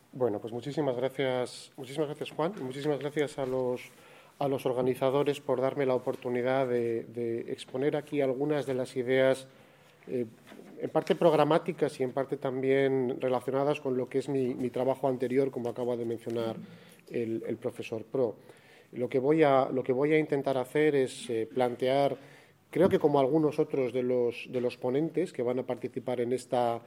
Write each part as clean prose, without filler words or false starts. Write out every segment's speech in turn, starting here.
Bueno, pues muchísimas gracias, Juan, y muchísimas gracias a los organizadores por darme la oportunidad de exponer aquí algunas de las ideas, en parte programáticas y en parte también relacionadas con lo que es mi trabajo anterior, como acaba de mencionar el profesor Pro. Lo que voy a intentar hacer es plantear, creo que como algunos otros de los ponentes que van a participar en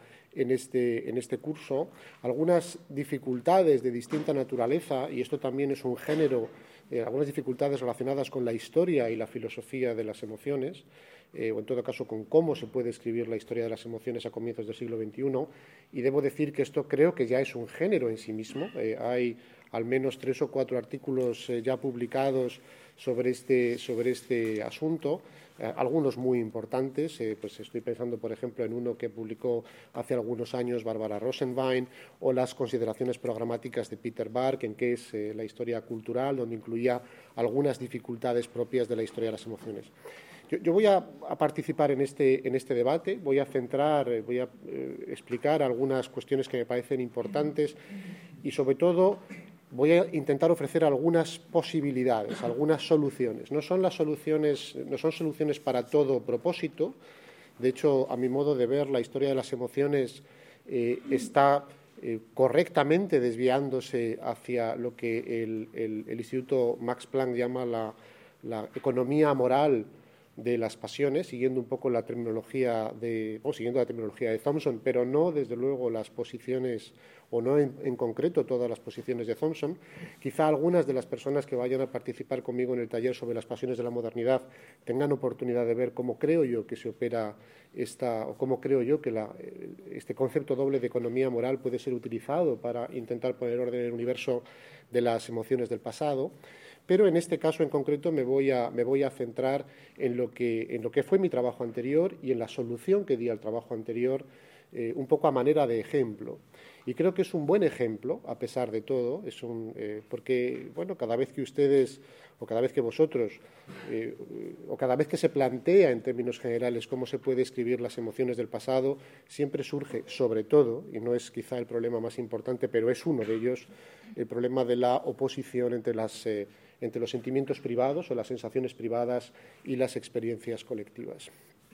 este curso, algunas dificultades de distinta naturaleza, y esto también es un género, algunas dificultades relacionadas con la historia y la filosofía de las emociones, o en todo caso con cómo se puede escribir la historia de las emociones a comienzos del siglo XXI, y debo decir que esto creo que ya es un género en sí mismo. Hay al menos 3 o 4 artículos ya publicados sobre este asunto, algunos muy importantes. Pues estoy pensando, por ejemplo, en uno que publicó hace algunos años Barbara Rosenwein, o las consideraciones programáticas de Peter Bark, en que es la historia cultural, donde incluía algunas dificultades propias de la historia de las emociones. Yo voy a participar en este debate, voy a explicar algunas cuestiones que me parecen importantes y, sobre todo, voy a intentar ofrecer algunas posibilidades, algunas soluciones. No son soluciones para todo propósito. De hecho, a mi modo de ver, la historia de las emociones está correctamente desviándose hacia lo que el Instituto Max Planck llama la economía moral de las pasiones, siguiendo un poco la terminología siguiendo la terminología de Thompson, pero no, desde luego, las posiciones, o no en concreto todas las posiciones de Thompson. Quizá algunas de las personas que vayan a participar conmigo en el taller sobre las pasiones de la modernidad tengan oportunidad de ver cómo creo yo que se opera o cómo creo yo que este concepto doble de economía moral puede ser utilizado para intentar poner orden en el universo de las emociones del pasado. Pero en este caso en concreto me voy a centrar en lo que fue mi trabajo anterior y en la solución que di al trabajo anterior, un poco a manera de ejemplo. Y creo que es un buen ejemplo, a pesar de todo, porque, bueno, cada vez que ustedes, o cada vez que vosotros, o cada vez que se plantea en términos generales cómo se puede escribir las emociones del pasado, siempre surge, sobre todo, y no es quizá el problema más importante, pero es uno de ellos, el problema de la oposición entre los sentimientos privados o las sensaciones privadas y las experiencias colectivas.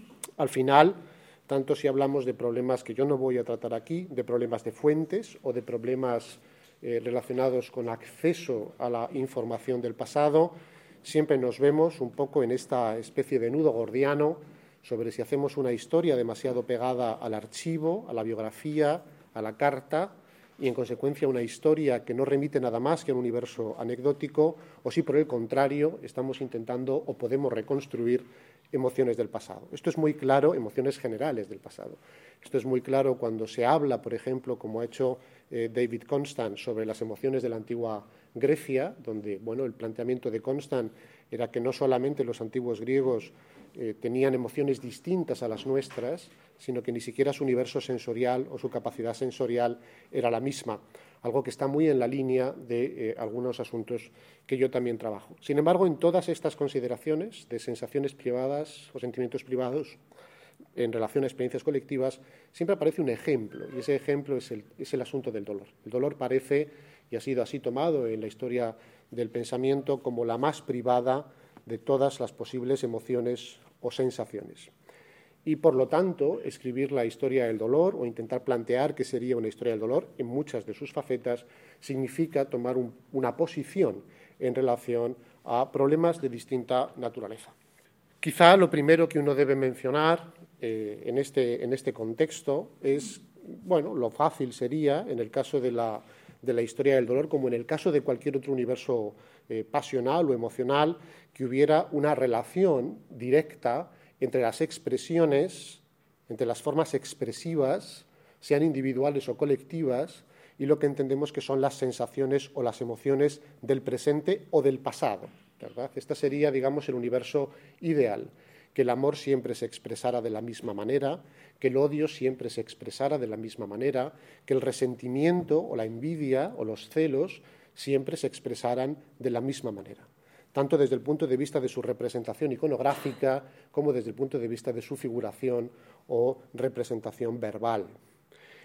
Al final, tanto si hablamos de problemas que yo no voy a tratar aquí, de problemas de fuentes o de problemas relacionados con acceso a la información del pasado, siempre nos vemos un poco en esta especie de nudo gordiano sobre si hacemos una historia demasiado pegada al archivo, a la biografía, a la carta, y en consecuencia una historia que no remite nada más que a un universo anecdótico, o si por el contrario estamos intentando o podemos reconstruir emociones del pasado. Esto es muy claro, emociones generales del pasado. Esto es muy claro cuando se habla, por ejemplo, como ha hecho David Constant, sobre las emociones de la antigua Grecia, donde, bueno, el planteamiento de Constant era que no solamente los antiguos griegos tenían emociones distintas a las nuestras, sino que ni siquiera su universo sensorial o su capacidad sensorial era la misma, algo que está muy en la línea de algunos asuntos que yo también trabajo. Sin embargo, en todas estas consideraciones de sensaciones privadas o sentimientos privados en relación a experiencias colectivas, siempre aparece un ejemplo, y ese ejemplo es el asunto del dolor. El dolor parece, y ha sido así tomado en la historia del pensamiento, como la más privada de todas las posibles emociones o sensaciones. Y, por lo tanto, escribir la historia del dolor o intentar plantear qué sería una historia del dolor en muchas de sus facetas significa tomar una posición en relación a problemas de distinta naturaleza. Quizá lo primero que uno debe mencionar en este contexto es, bueno, lo fácil sería, en el caso de la historia del dolor, como en el caso de cualquier otro universo pasional o emocional, que hubiera una relación directa entre las expresiones, entre las formas expresivas, sean individuales o colectivas, y lo que entendemos que son las sensaciones o las emociones del presente o del pasado, ¿verdad? Este sería, digamos, el universo ideal, que el amor siempre se expresara de la misma manera, que el odio siempre se expresara de la misma manera, que el resentimiento o la envidia o los celos siempre se expresaran de la misma manera, tanto desde el punto de vista de su representación iconográfica como desde el punto de vista de su figuración o representación verbal.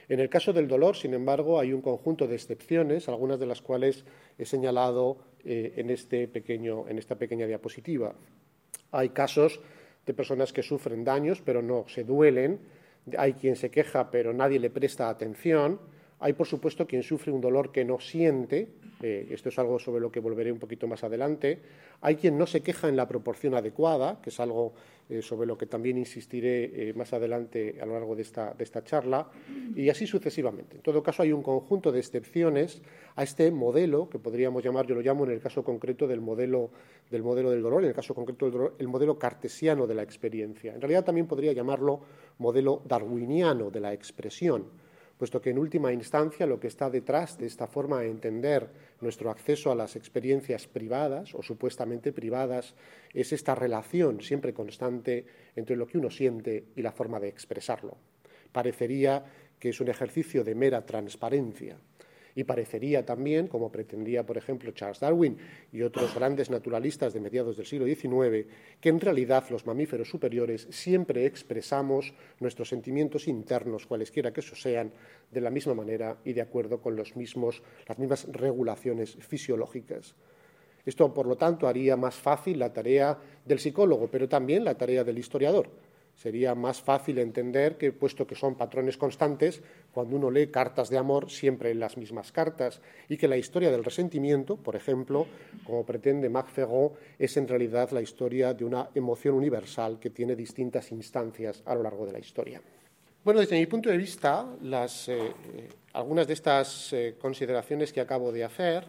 En el caso del dolor, sin embargo, hay un conjunto de excepciones, algunas de las cuales he señalado en esta pequeña diapositiva. Hay casos de personas que sufren daños pero no se duelen, hay quien se queja pero nadie le presta atención, hay por supuesto quien sufre un dolor que no siente, esto es algo sobre lo que volveré un poquito más adelante, hay quien no se queja en la proporción adecuada, que es algo sobre lo que también insistiré más adelante a lo largo de esta charla, y así sucesivamente. En todo caso, hay un conjunto de excepciones a este modelo, que podríamos llamar, yo lo llamo en el caso concreto del modelo del dolor, en el caso concreto del dolor, el modelo cartesiano de la experiencia. En realidad también podría llamarlo modelo darwiniano de la expresión, puesto que en última instancia lo que está detrás de esta forma de entender nuestro acceso a las experiencias privadas o supuestamente privadas es esta relación siempre constante entre lo que uno siente y la forma de expresarlo. Parecería que es un ejercicio de mera transparencia y parecería también, como pretendía, por ejemplo, Charles Darwin y otros grandes naturalistas de mediados del siglo XIX, que en realidad los mamíferos superiores siempre expresamos nuestros sentimientos internos, cualesquiera que esos sean, de la misma manera y de acuerdo con las mismas regulaciones fisiológicas. Esto, por lo tanto, haría más fácil la tarea del psicólogo, pero también la tarea del historiador. Sería más fácil entender que, puesto que son patrones constantes, cuando uno lee cartas de amor, siempre en las mismas cartas, y que la historia del resentimiento, por ejemplo, como pretende Marc Ferron, es en realidad la historia de una emoción universal que tiene distintas instancias a lo largo de la historia. Bueno, desde mi punto de vista, algunas de estas consideraciones que acabo de hacer,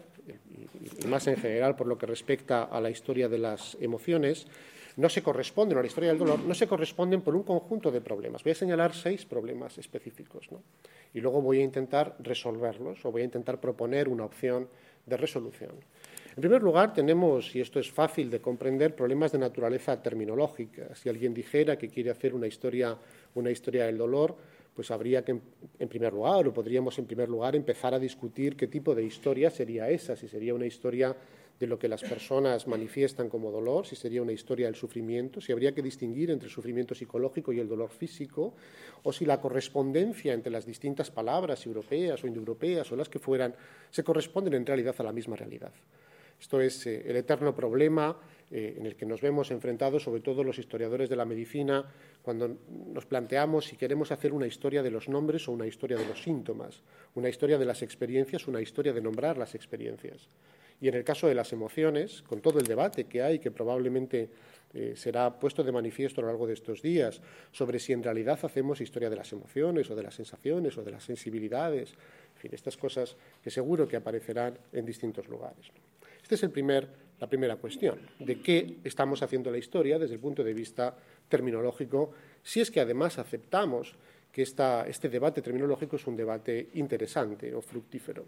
y más en general por lo que respecta a la historia de las emociones, no se corresponden, a la historia del dolor, no se corresponden por un conjunto de problemas. Voy a señalar 6 problemas específicos, ¿no? Y luego voy a intentar resolverlos o voy a intentar proponer una opción de resolución. En primer lugar, tenemos, y esto es fácil de comprender, problemas de naturaleza terminológica. Si alguien dijera que quiere hacer una historia del dolor, pues habría que, en primer lugar, o podríamos en primer lugar empezar a discutir qué tipo de historia sería esa, si sería una historia de lo que las personas manifiestan como dolor, si sería una historia del sufrimiento, si habría que distinguir entre el sufrimiento psicológico y el dolor físico, o si la correspondencia entre las distintas palabras europeas o indoeuropeas o las que fueran, se corresponden en realidad a la misma realidad. Esto es el eterno problema en el que nos vemos enfrentados, sobre todo los historiadores de la medicina, cuando nos planteamos si queremos hacer una historia de los nombres o una historia de los síntomas, una historia de las experiencias, una historia de nombrar las experiencias. Y en el caso de las emociones, con todo el debate que hay, que probablemente será puesto de manifiesto a lo largo de estos días, sobre si en realidad hacemos historia de las emociones o de las sensaciones o de las sensibilidades, en fin, estas cosas que seguro que aparecerán en distintos lugares. Esta es la primera cuestión, de qué estamos haciendo la historia desde el punto de vista terminológico, si es que además aceptamos que este debate terminológico es un debate interesante o fructífero.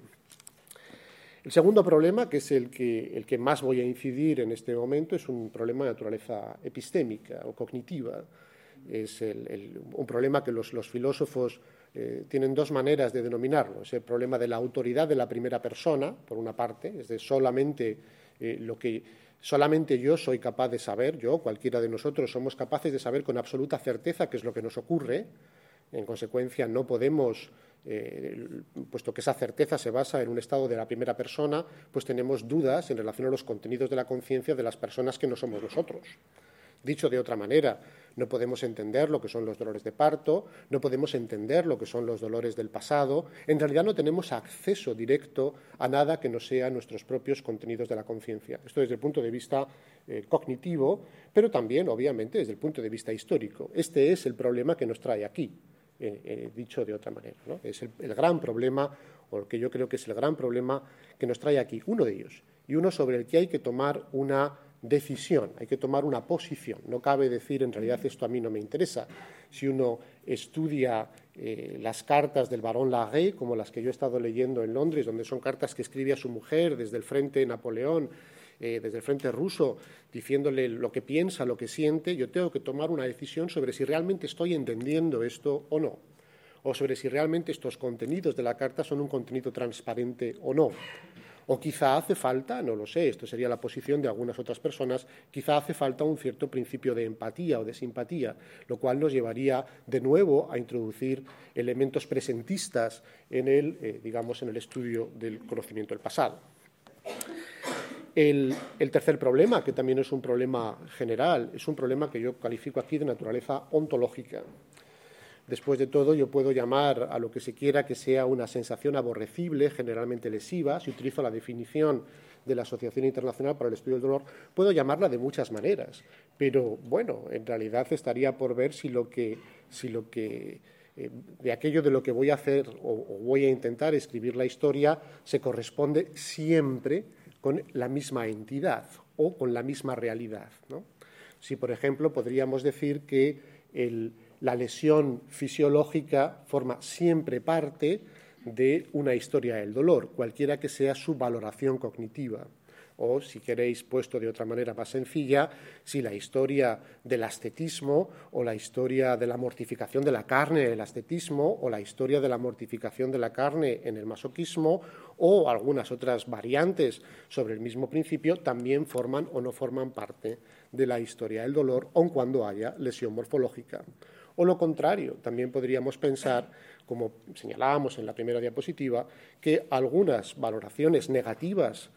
El segundo problema, que es el que más voy a incidir en este momento, es un problema de naturaleza epistémica o cognitiva. Es un problema que los filósofos tienen 2 maneras de denominarlo. Es el problema de la autoridad de la primera persona, por una parte, es de solamente lo que solamente yo soy capaz de saber, yo, cualquiera de nosotros, somos capaces de saber con absoluta certeza qué es lo que nos ocurre. En consecuencia, no podemos, puesto que esa certeza se basa en un estado de la primera persona, pues tenemos dudas en relación a los contenidos de la conciencia de las personas que no somos nosotros. Dicho de otra manera, no podemos entender lo que son los dolores de parto, no podemos entender lo que son los dolores del pasado. En realidad no tenemos acceso directo a nada que no sea nuestros propios contenidos de la conciencia. Esto desde el punto de vista cognitivo, pero también, obviamente, desde el punto de vista histórico. Este es el problema que nos trae aquí, dicho de otra manera, ¿no? Es el gran problema, o el que yo creo que es el gran problema que nos trae aquí, uno de ellos, y uno sobre el que hay que tomar una decisión, hay que tomar una posición. No cabe decir, en realidad esto a mí no me interesa. Si uno estudia las cartas del barón Larrey, como las que yo he estado leyendo en Londres, donde son cartas que escribe a su mujer desde el frente de Napoleón, desde el frente ruso, diciéndole lo que piensa, lo que siente, yo tengo que tomar una decisión sobre si realmente estoy entendiendo esto o no, o sobre si realmente estos contenidos de la carta son un contenido transparente o no, O quizá hace falta, no lo sé, esto sería la posición de algunas otras personas, quizá hace falta un cierto principio de empatía o de simpatía, lo cual nos llevaría de nuevo a introducir elementos presentistas en el, digamos, en el estudio del conocimiento del pasado. El tercer problema, que también es un problema general, es un problema que yo califico aquí de naturaleza ontológica. Después de todo, yo puedo llamar a lo que se quiera que sea una sensación aborrecible, generalmente lesiva. Si utilizo la definición de la Asociación Internacional para el Estudio del Dolor, puedo llamarla de muchas maneras. Pero, bueno, en realidad estaría por ver si lo que de aquello de lo que voy a hacer o voy a intentar escribir la historia se corresponde siempre con la misma entidad o con la misma realidad, ¿no? Si, por ejemplo, podríamos decir que la lesión fisiológica forma siempre parte de una historia del dolor, cualquiera que sea su valoración cognitiva. O, si queréis, puesto de otra manera más sencilla, si la historia del ascetismo o la historia de la mortificación de la carne en el ascetismo o la historia de la mortificación de la carne en el masoquismo o algunas otras variantes sobre el mismo principio también forman o no forman parte de la historia del dolor, aun cuando haya lesión morfológica. O lo contrario, también podríamos pensar, como señalábamos en la primera diapositiva, que algunas valoraciones negativas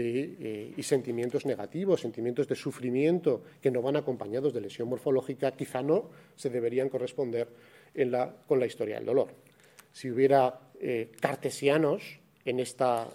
y sentimientos negativos, sentimientos de sufrimiento que no van acompañados de lesión morfológica, quizá no se deberían corresponder con la historia del dolor. Si hubiera cartesianos en esta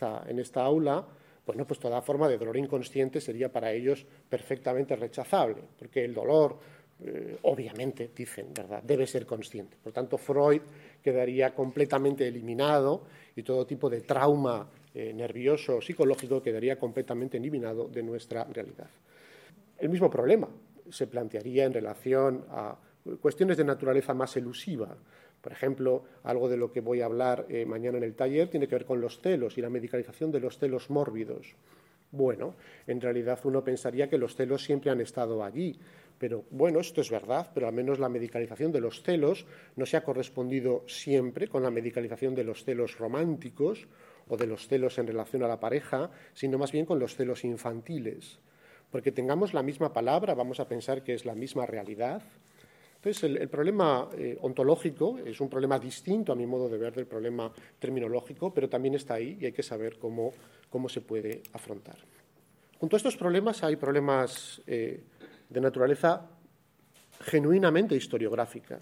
aula, bueno, pues toda forma de dolor inconsciente sería para ellos perfectamente rechazable, porque el dolor, obviamente, dicen, ¿verdad?, debe ser consciente. Por tanto, Freud quedaría completamente eliminado y todo tipo de trauma nervioso o psicológico quedaría completamente eliminado de nuestra realidad. El mismo problema se plantearía en relación a cuestiones de naturaleza más elusiva. Por ejemplo, algo de lo que voy a hablar mañana en el taller tiene que ver con los celos y la medicalización de los celos mórbidos. Bueno, en realidad uno pensaría que los celos siempre han estado allí, pero bueno, esto es verdad, pero al menos la medicalización de los celos no se ha correspondido siempre con la medicalización de los celos románticos o de los celos en relación a la pareja, sino más bien con los celos infantiles. Porque tengamos la misma palabra, vamos a pensar que es la misma realidad. Entonces, el problema ontológico es un problema distinto, a mi modo de ver, del problema terminológico, pero también está ahí y hay que saber cómo se puede afrontar. Junto a estos problemas hay problemas de naturaleza genuinamente historiográfica.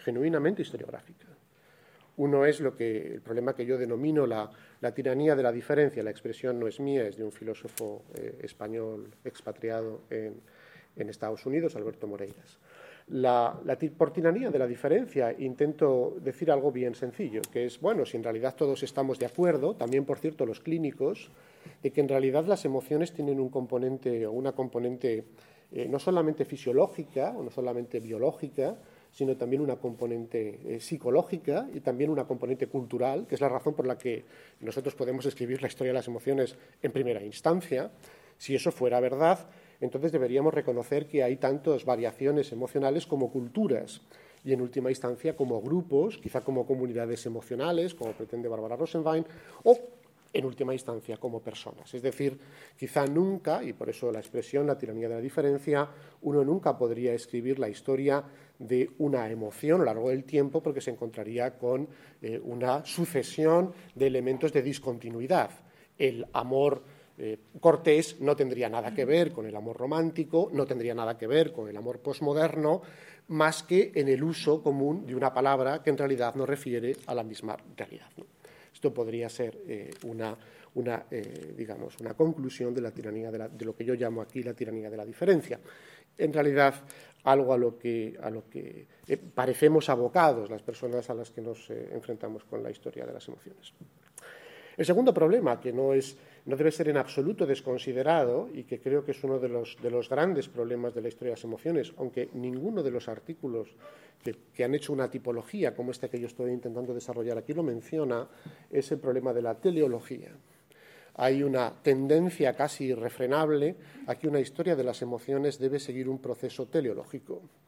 Uno es el problema que yo denomino la tiranía de la diferencia. La expresión no es mía, es de un filósofo español expatriado en Estados Unidos, Alberto Moreiras. Por tiranía de la diferencia intento decir algo bien sencillo, que es, bueno, si en realidad todos estamos de acuerdo, también, por cierto, los clínicos, de que en realidad las emociones tienen un componente o una componente no solamente fisiológica o no solamente biológica, sino también una componente psicológica y también una componente cultural, que es la razón por la que nosotros podemos escribir la historia de las emociones en primera instancia. Si eso fuera verdad, entonces deberíamos reconocer que hay tantas variaciones emocionales como culturas y, en última instancia, como grupos, quizá como comunidades emocionales, como pretende Barbara Rosenwein, o, en última instancia, como personas. Es decir, quizá nunca, y por eso la expresión la tiranía de la diferencia, uno nunca podría escribir la historia de una emoción a lo largo del tiempo porque se encontraría con una sucesión de elementos de discontinuidad. El amor cortés no tendría nada que ver con el amor romántico, no tendría nada que ver con el amor posmoderno, más que en el uso común de una palabra que en realidad no refiere a la misma realidad, ¿no? Esto podría ser una conclusión de la tiranía de lo que yo llamo aquí la tiranía de la diferencia. En realidad, algo a lo que parecemos abocados las personas a las que nos enfrentamos con la historia de las emociones. El segundo problema, que no debe ser en absoluto desconsiderado y que creo que es uno de los grandes problemas de la historia de las emociones, aunque ninguno de los artículos que han hecho una tipología como esta que yo estoy intentando desarrollar aquí lo menciona, es el problema de la teleología. Hay una tendencia casi irrefrenable a que una historia de las emociones debe seguir un proceso teleológico.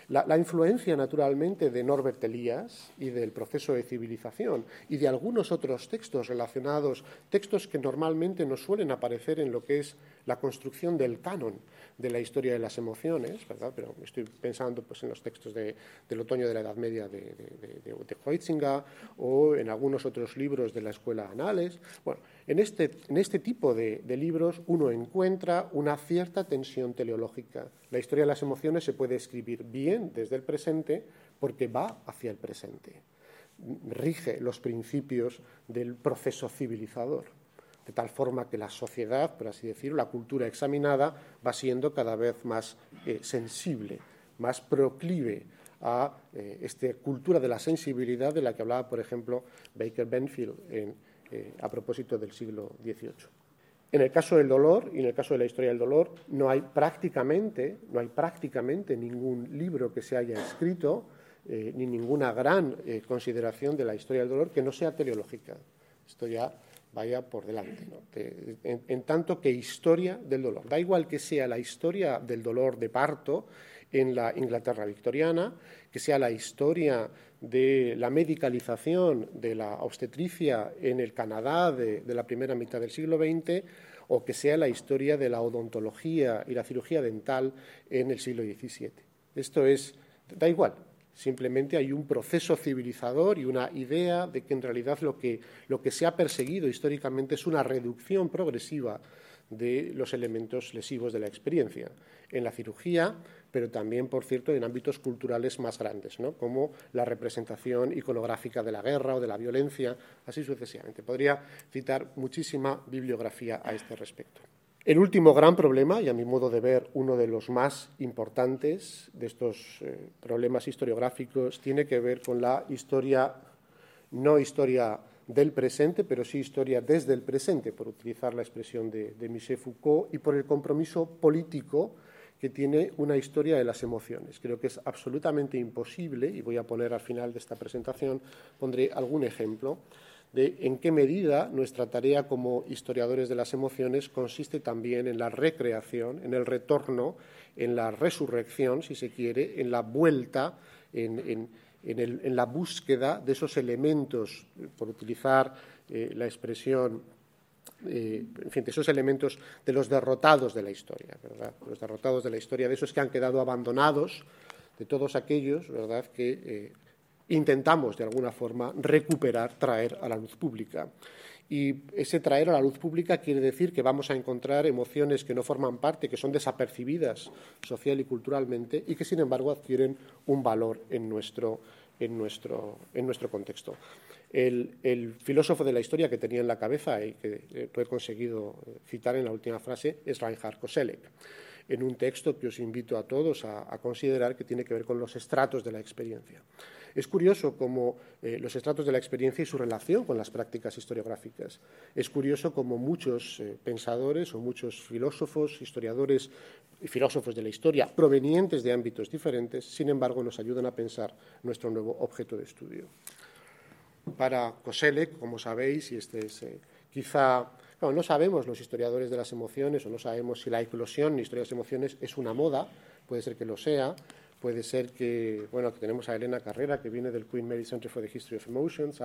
La influencia, naturalmente, de Norbert Elias y del proceso de civilización y de algunos otros textos relacionados, textos que normalmente no suelen aparecer en lo que es la construcción del canon de la historia de las emociones, ¿verdad? Pero estoy pensando pues, en los textos del otoño de la Edad Media de Huizinga o en algunos otros libros de la Escuela Anales. Bueno, en este tipo de libros uno encuentra una cierta tensión teleológica. La historia de las emociones se puede escribir bien desde el presente porque va hacia el presente, rige los principios del proceso civilizador, de tal forma que la sociedad, por así decirlo, la cultura examinada, va siendo cada vez más sensible, más proclive a esta cultura de la sensibilidad de la que hablaba, por ejemplo, Baker Benfield a propósito del siglo XVIII. En el caso del dolor y en el caso de la historia del dolor no hay prácticamente ningún libro que se haya escrito ni ninguna gran consideración de la historia del dolor que no sea teleológica. Esto ya vaya por delante, ¿no? En tanto que historia del dolor. Da igual que sea la historia del dolor de parto en la Inglaterra victoriana, que sea la historia de la medicalización de la obstetricia en el Canadá de la primera mitad del siglo XX, o que sea la historia de la odontología y la cirugía dental en el siglo XVII. Esto da igual. Simplemente hay un proceso civilizador y una idea de que en realidad lo que se ha perseguido históricamente es una reducción progresiva de los elementos lesivos de la experiencia en la cirugía, pero también, por cierto, en ámbitos culturales más grandes, ¿no? Como la representación iconográfica de la guerra o de la violencia, así sucesivamente. Podría citar muchísima bibliografía a este respecto. El último gran problema, y a mi modo de ver uno de los más importantes de estos problemas historiográficos, tiene que ver con la historia, no historia del presente, pero sí historia desde el presente, por utilizar la expresión de Michel Foucault, y por el compromiso político que tiene una historia de las emociones. Creo que es absolutamente imposible, y voy a poner al final de esta presentación, pondré algún ejemplo, de en qué medida nuestra tarea como historiadores de las emociones consiste también en la recreación, en el retorno, en la resurrección, si se quiere, en la vuelta, en la búsqueda de esos elementos, por utilizar la expresión, en fin, de esos elementos de los derrotados de la historia, ¿verdad? Los derrotados de la historia, de esos que han quedado abandonados, de todos aquellos, ¿verdad?, que intentamos de alguna forma recuperar, traer a la luz pública. Y ese traer a la luz pública quiere decir que vamos a encontrar emociones que no forman parte, que son desapercibidas social y culturalmente y que, sin embargo, adquieren un valor en nuestro contexto. El filósofo de la historia que tenía en la cabeza y que he conseguido citar en la última frase es Reinhard Koselleck, en un texto que os invito a todos a considerar, que tiene que ver con los estratos de la experiencia. Es curioso cómo los estratos de la experiencia y su relación con las prácticas historiográficas. Es curioso cómo muchos pensadores o muchos filósofos, historiadores y filósofos de la historia provenientes de ámbitos diferentes, sin embargo, nos ayudan a pensar nuestro nuevo objeto de estudio. Para Koselleck, como sabéis, y este es quizá... Bueno, no sabemos los historiadores de las emociones o no sabemos si la eclosión en historia de las emociones es una moda, puede ser que lo sea, puede ser que, bueno, que tenemos a Elena Carrera, que viene del Queen Mary Center for the History of Emotions,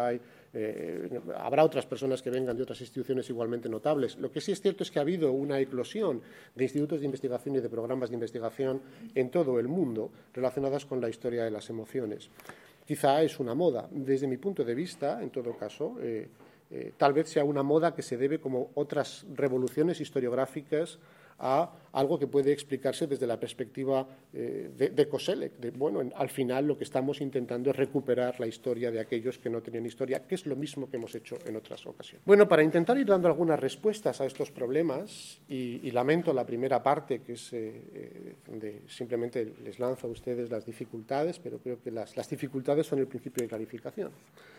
habrá otras personas que vengan de otras instituciones igualmente notables. Lo que sí es cierto es que ha habido una eclosión de institutos de investigación y de programas de investigación en todo el mundo relacionadas con la historia de las emociones. Quizá es una moda. Desde mi punto de vista, en todo caso, tal vez sea una moda que se debe, como otras revoluciones historiográficas, a algo que puede explicarse desde la perspectiva de Koselleck. Al final lo que estamos intentando es recuperar la historia de aquellos que no tenían historia, que es lo mismo que hemos hecho en otras ocasiones. Bueno, para intentar ir dando algunas respuestas a estos problemas, y lamento la primera parte, que es donde simplemente les lanzo a ustedes las dificultades, pero creo que las dificultades son el principio de clarificación.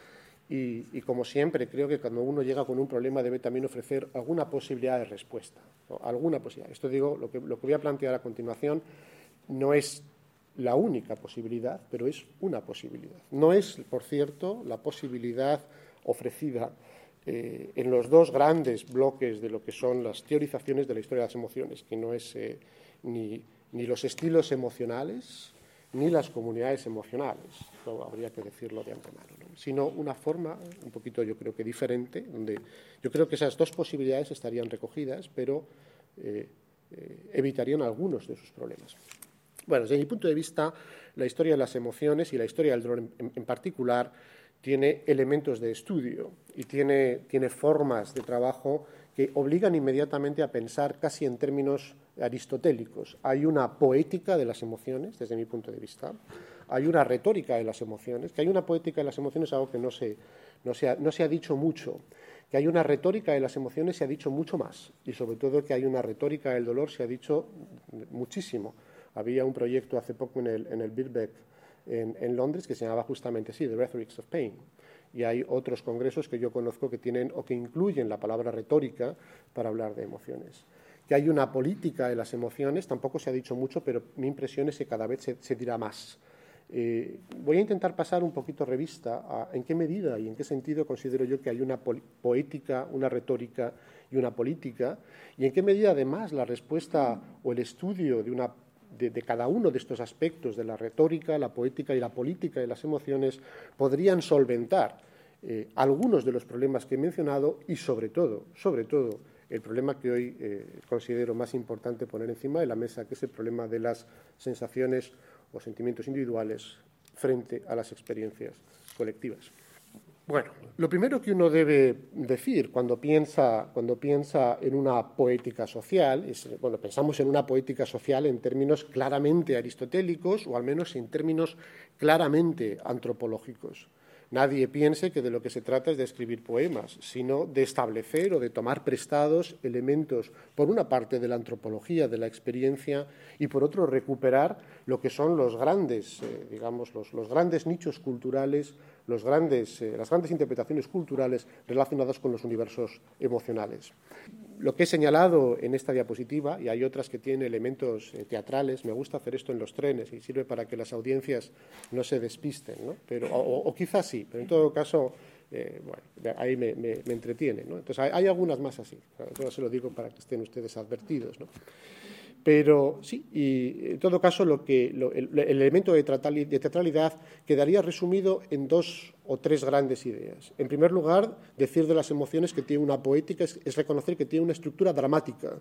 Y como siempre, creo que cuando uno llega con un problema debe también ofrecer alguna posibilidad de respuesta, ¿no? Alguna posibilidad. Esto digo, lo que voy a plantear a continuación no es la única posibilidad, pero es una posibilidad. No es, por cierto, la posibilidad ofrecida en los dos grandes bloques de lo que son las teorizaciones de la historia de las emociones, que no es ni los estilos emocionales, ni las comunidades emocionales, no habría que decirlo de antemano, ¿no? Sino una forma un poquito, yo creo que diferente, donde yo creo que esas dos posibilidades estarían recogidas, pero evitarían algunos de sus problemas. Bueno, desde mi punto de vista, la historia de las emociones y la historia del dolor en particular tiene elementos de estudio y tiene formas de trabajo que obligan inmediatamente a pensar casi en términos aristotélicos. Hay una poética de las emociones, desde mi punto de vista, hay una retórica de las emociones, que hay una poética de las emociones es algo que no se ha dicho mucho, que hay una retórica de las emociones se ha dicho mucho más, y sobre todo que hay una retórica del dolor se ha dicho muchísimo. Había un proyecto hace poco en el Birkbeck en Londres que se llamaba justamente así, The Rhetorics of Pain. Y hay otros congresos que yo conozco que tienen o que incluyen la palabra retórica para hablar de emociones. Que hay una política de las emociones, tampoco se ha dicho mucho, pero mi impresión es que cada vez se dirá más. Voy a intentar pasar un poquito revista a en qué medida y en qué sentido considero yo que hay una poética, una retórica y una política, y en qué medida además la respuesta o el estudio de cada uno de estos aspectos de la retórica, la poética y la política de las emociones podrían solventar algunos de los problemas que he mencionado y sobre todo, el problema que hoy considero más importante poner encima de la mesa, que es el problema de las sensaciones o sentimientos individuales frente a las experiencias colectivas. Bueno, lo primero que uno debe decir cuando piensa en una poética social es, bueno, pensamos en una poética social en términos claramente aristotélicos o al menos en términos claramente antropológicos. Nadie piense que de lo que se trata es de escribir poemas, sino de establecer o de tomar prestados elementos, por una parte, de la antropología, de la experiencia, y por otro, recuperar lo que son los grandes, los grandes nichos culturales, las grandes interpretaciones culturales relacionadas con los universos emocionales. Lo que he señalado en esta diapositiva, y hay otras que tienen elementos teatrales, me gusta hacer esto en los trenes y sirve para que las audiencias no se despisten, ¿no? O quizás sí, pero en todo caso, ahí me entretiene, ¿no? Entonces, hay algunas más así, eso se lo digo para que estén ustedes advertidos, ¿no? Pero sí, y en todo caso el elemento de teatralidad quedaría resumido en dos o tres grandes ideas. En primer lugar, decir de las emociones que tiene una poética es reconocer que tiene una estructura dramática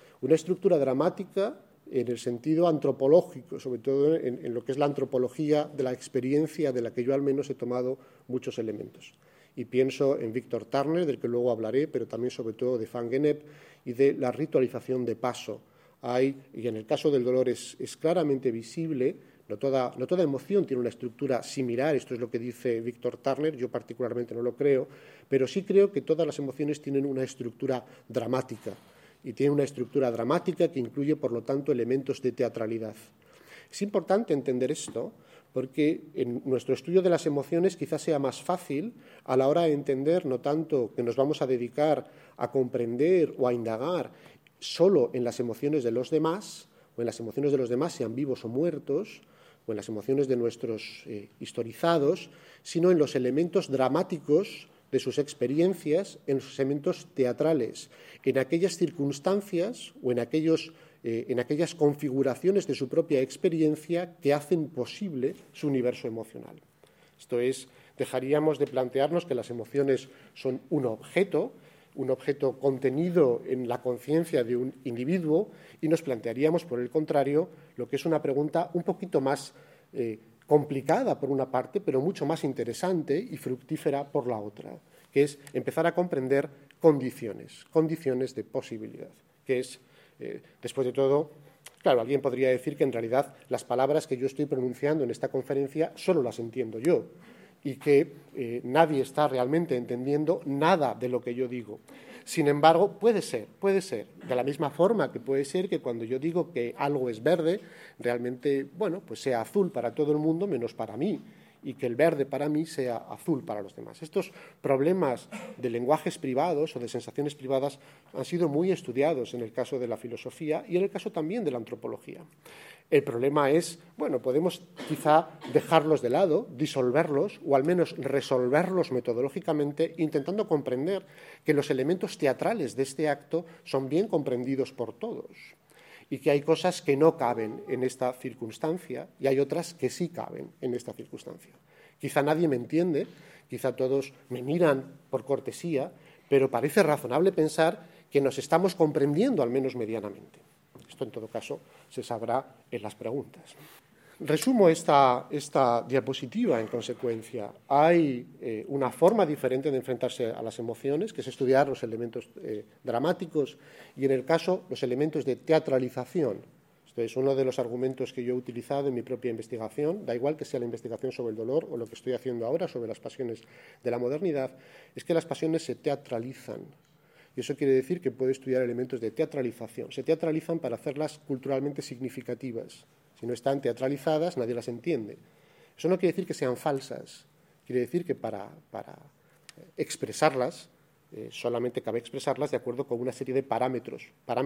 en el sentido antropológico, sobre todo en lo que es la antropología de la experiencia, de la que yo al menos he tomado muchos elementos. Y pienso en Victor Turner, del que luego hablaré, pero también sobre todo de Van Gennep y de la ritualización de paso. Y en el caso del dolor es claramente visible, no toda emoción tiene una estructura similar, esto es lo que dice Victor Turner, yo particularmente no lo creo, pero sí creo que todas las emociones tienen una estructura dramática, y tiene una estructura dramática que incluye, por lo tanto, elementos de teatralidad. Es importante entender esto porque en nuestro estudio de las emociones quizás sea más fácil a la hora de entender no tanto que nos vamos a dedicar a comprender o a indagar solo en las emociones de los demás, o en las emociones de los demás, sean vivos o muertos, o en las emociones de nuestros historizados, sino en los elementos dramáticos de sus experiencias, en los elementos teatrales, en aquellas circunstancias o en aquellas configuraciones de su propia experiencia que hacen posible su universo emocional. Esto es, dejaríamos de plantearnos que las emociones son un objeto contenido en la conciencia de un individuo y nos plantearíamos, por el contrario, lo que es una pregunta un poquito más complicada por una parte, pero mucho más interesante y fructífera por la otra, que es empezar a comprender condiciones de posibilidad, que es, después de todo, claro, alguien podría decir que en realidad las palabras que yo estoy pronunciando en esta conferencia solo las entiendo yo, y que nadie está realmente entendiendo nada de lo que yo digo. Sin embargo, puede ser, de la misma forma que puede ser que cuando yo digo que algo es verde, realmente, pues sea azul para todo el mundo menos para mí, y que el verde para mí sea azul para los demás. Estos problemas de lenguajes privados o de sensaciones privadas han sido muy estudiados en el caso de la filosofía y en el caso también de la antropología. El problema es, podemos quizá dejarlos de lado, disolverlos o al menos resolverlos metodológicamente, intentando comprender que los elementos teatrales de este acto son bien comprendidos por todos y que hay cosas que no caben en esta circunstancia y hay otras que sí caben en esta circunstancia. Quizá nadie me entiende, quizá todos me miran por cortesía, pero parece razonable pensar que nos estamos comprendiendo al menos medianamente. Esto, en todo caso, se sabrá en las preguntas. Resumo esta diapositiva en consecuencia. Hay una forma diferente de enfrentarse a las emociones, que es estudiar los elementos dramáticos y, en el caso, los elementos de teatralización. Este es uno de los argumentos que yo he utilizado en mi propia investigación, da igual que sea la investigación sobre el dolor o lo que estoy haciendo ahora sobre las pasiones de la modernidad, es que las pasiones se teatralizan. Y eso quiere decir que puedo estudiar elementos de teatralización. Se teatralizan para hacerlas culturalmente significativas. Si no están teatralizadas, nadie las entiende. Eso no quiere decir que sean falsas. Quiere decir que para expresarlas, solamente cabe expresarlas de acuerdo con una serie de parámetros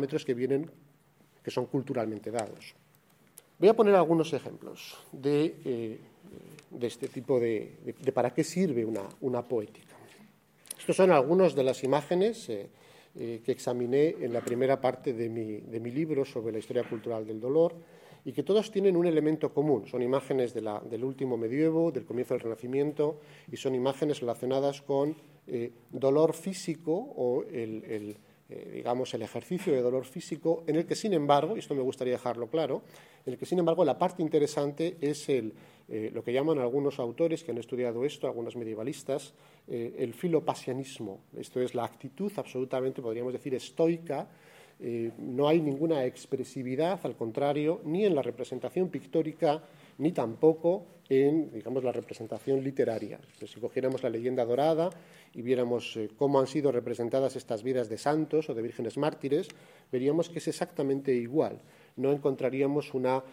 que son culturalmente dados. Voy a poner algunos ejemplos de este tipo de para qué sirve una poética. Estos son algunas de las imágenes que examiné en la primera parte de mi libro sobre la historia cultural del dolor, y que todos tienen un elemento común. Son imágenes del último medievo, del comienzo del Renacimiento, y son imágenes relacionadas con dolor físico o digamos, el ejercicio de dolor físico, en el que, sin embargo, y esto me gustaría dejarlo claro, en el que, sin embargo, la parte interesante es lo que llaman algunos autores que han estudiado esto, algunos medievalistas, el filopasianismo. Esto es la actitud absolutamente, podríamos decir, estoica. No hay ninguna expresividad, al contrario, ni en la representación pictórica, ni tampoco en, digamos, la representación literaria. Si cogiéramos la leyenda dorada y viéramos cómo han sido representadas estas vidas de santos o de vírgenes mártires, veríamos que es exactamente igual. No encontraríamos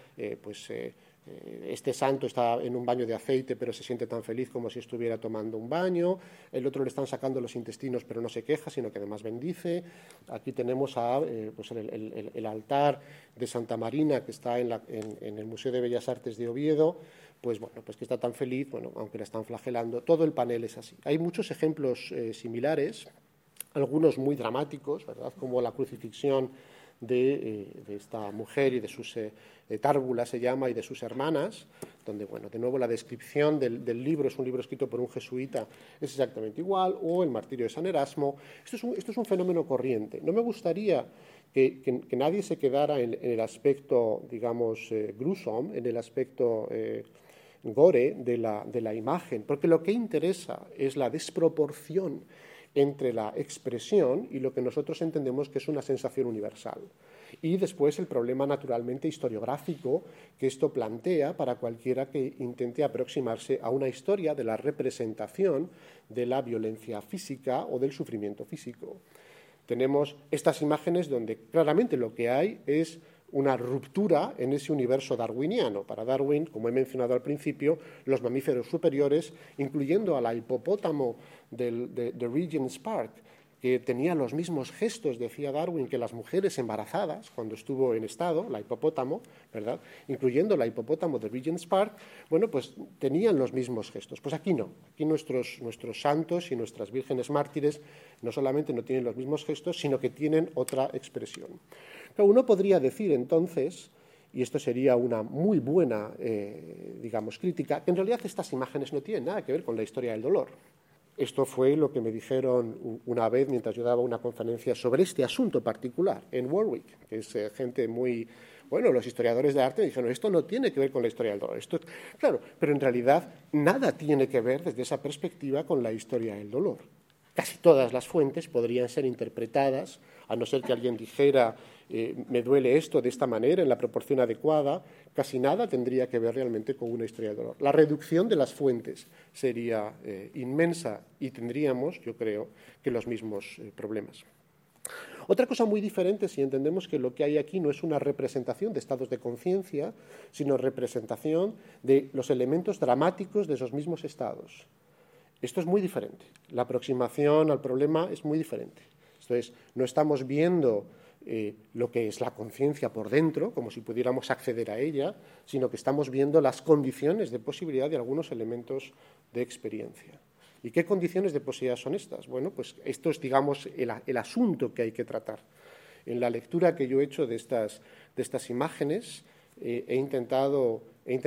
este santo está en un baño de aceite pero se siente tan feliz como si estuviera tomando un baño, el otro le están sacando los intestinos pero no se queja, sino que además bendice. Aquí tenemos el altar de Santa Marina que está en el Museo de Bellas Artes de Oviedo, pues que está tan feliz, aunque la están flagelando. Todo el panel es así. Hay muchos ejemplos similares, algunos muy dramáticos, ¿verdad?, como la crucifixión de esta mujer y de sus Tárbula se llama, y de sus hermanas, donde, de nuevo la descripción del libro, es un libro escrito por un jesuita, es exactamente igual, o el martirio de San Erasmo. Esto es un fenómeno corriente. No me gustaría que nadie se quedara en el aspecto, digamos, gruesome, en el aspecto gore de la imagen, porque lo que interesa es la desproporción entre la expresión y lo que nosotros entendemos que es una sensación universal. Y después el problema naturalmente historiográfico que esto plantea para cualquiera que intente aproximarse a una historia de la representación de la violencia física o del sufrimiento físico. Tenemos estas imágenes donde claramente lo que hay es una ruptura en ese universo darwiniano. Para Darwin, como he mencionado al principio, los mamíferos superiores, incluyendo a la hipopótamo de Regent's Park, que tenía los mismos gestos, decía Darwin, que las mujeres embarazadas cuando estuvo en estado, la hipopótamo, ¿verdad?, incluyendo la hipopótamo de Regent's Park, pues tenían los mismos gestos. Pues aquí no. Aquí nuestros santos y nuestras vírgenes mártires no solamente no tienen los mismos gestos, sino que tienen otra expresión. Pero uno podría decir entonces, y esto sería una muy buena, digamos, crítica, que en realidad estas imágenes no tienen nada que ver con la historia del dolor. Esto fue lo que me dijeron una vez mientras yo daba una conferencia sobre este asunto particular en Warwick, que es gente muy... los historiadores de arte dijeron, esto no tiene que ver con la historia del dolor. Claro, pero en realidad nada tiene que ver desde esa perspectiva con la historia del dolor. Casi todas las fuentes podrían ser interpretadas, a no ser que alguien dijera, me duele esto de esta manera, en la proporción adecuada, casi nada tendría que ver realmente con una historia del dolor. La reducción de las fuentes sería inmensa y tendríamos, yo creo, que los mismos problemas. Otra cosa muy diferente, si entendemos que lo que hay aquí no es una representación de estados de conciencia, sino representación de los elementos dramáticos de esos mismos estados. Esto es muy diferente. La aproximación al problema es muy diferente. Entonces, no estamos viendo lo que es la conciencia por dentro, como si pudiéramos acceder a ella, sino que estamos viendo las condiciones de posibilidad de algunos elementos de experiencia. ¿Y qué condiciones de posibilidad son estas? Pues esto es, digamos, el asunto que hay que tratar. En la lectura que yo he hecho de estas imágenes, he intentado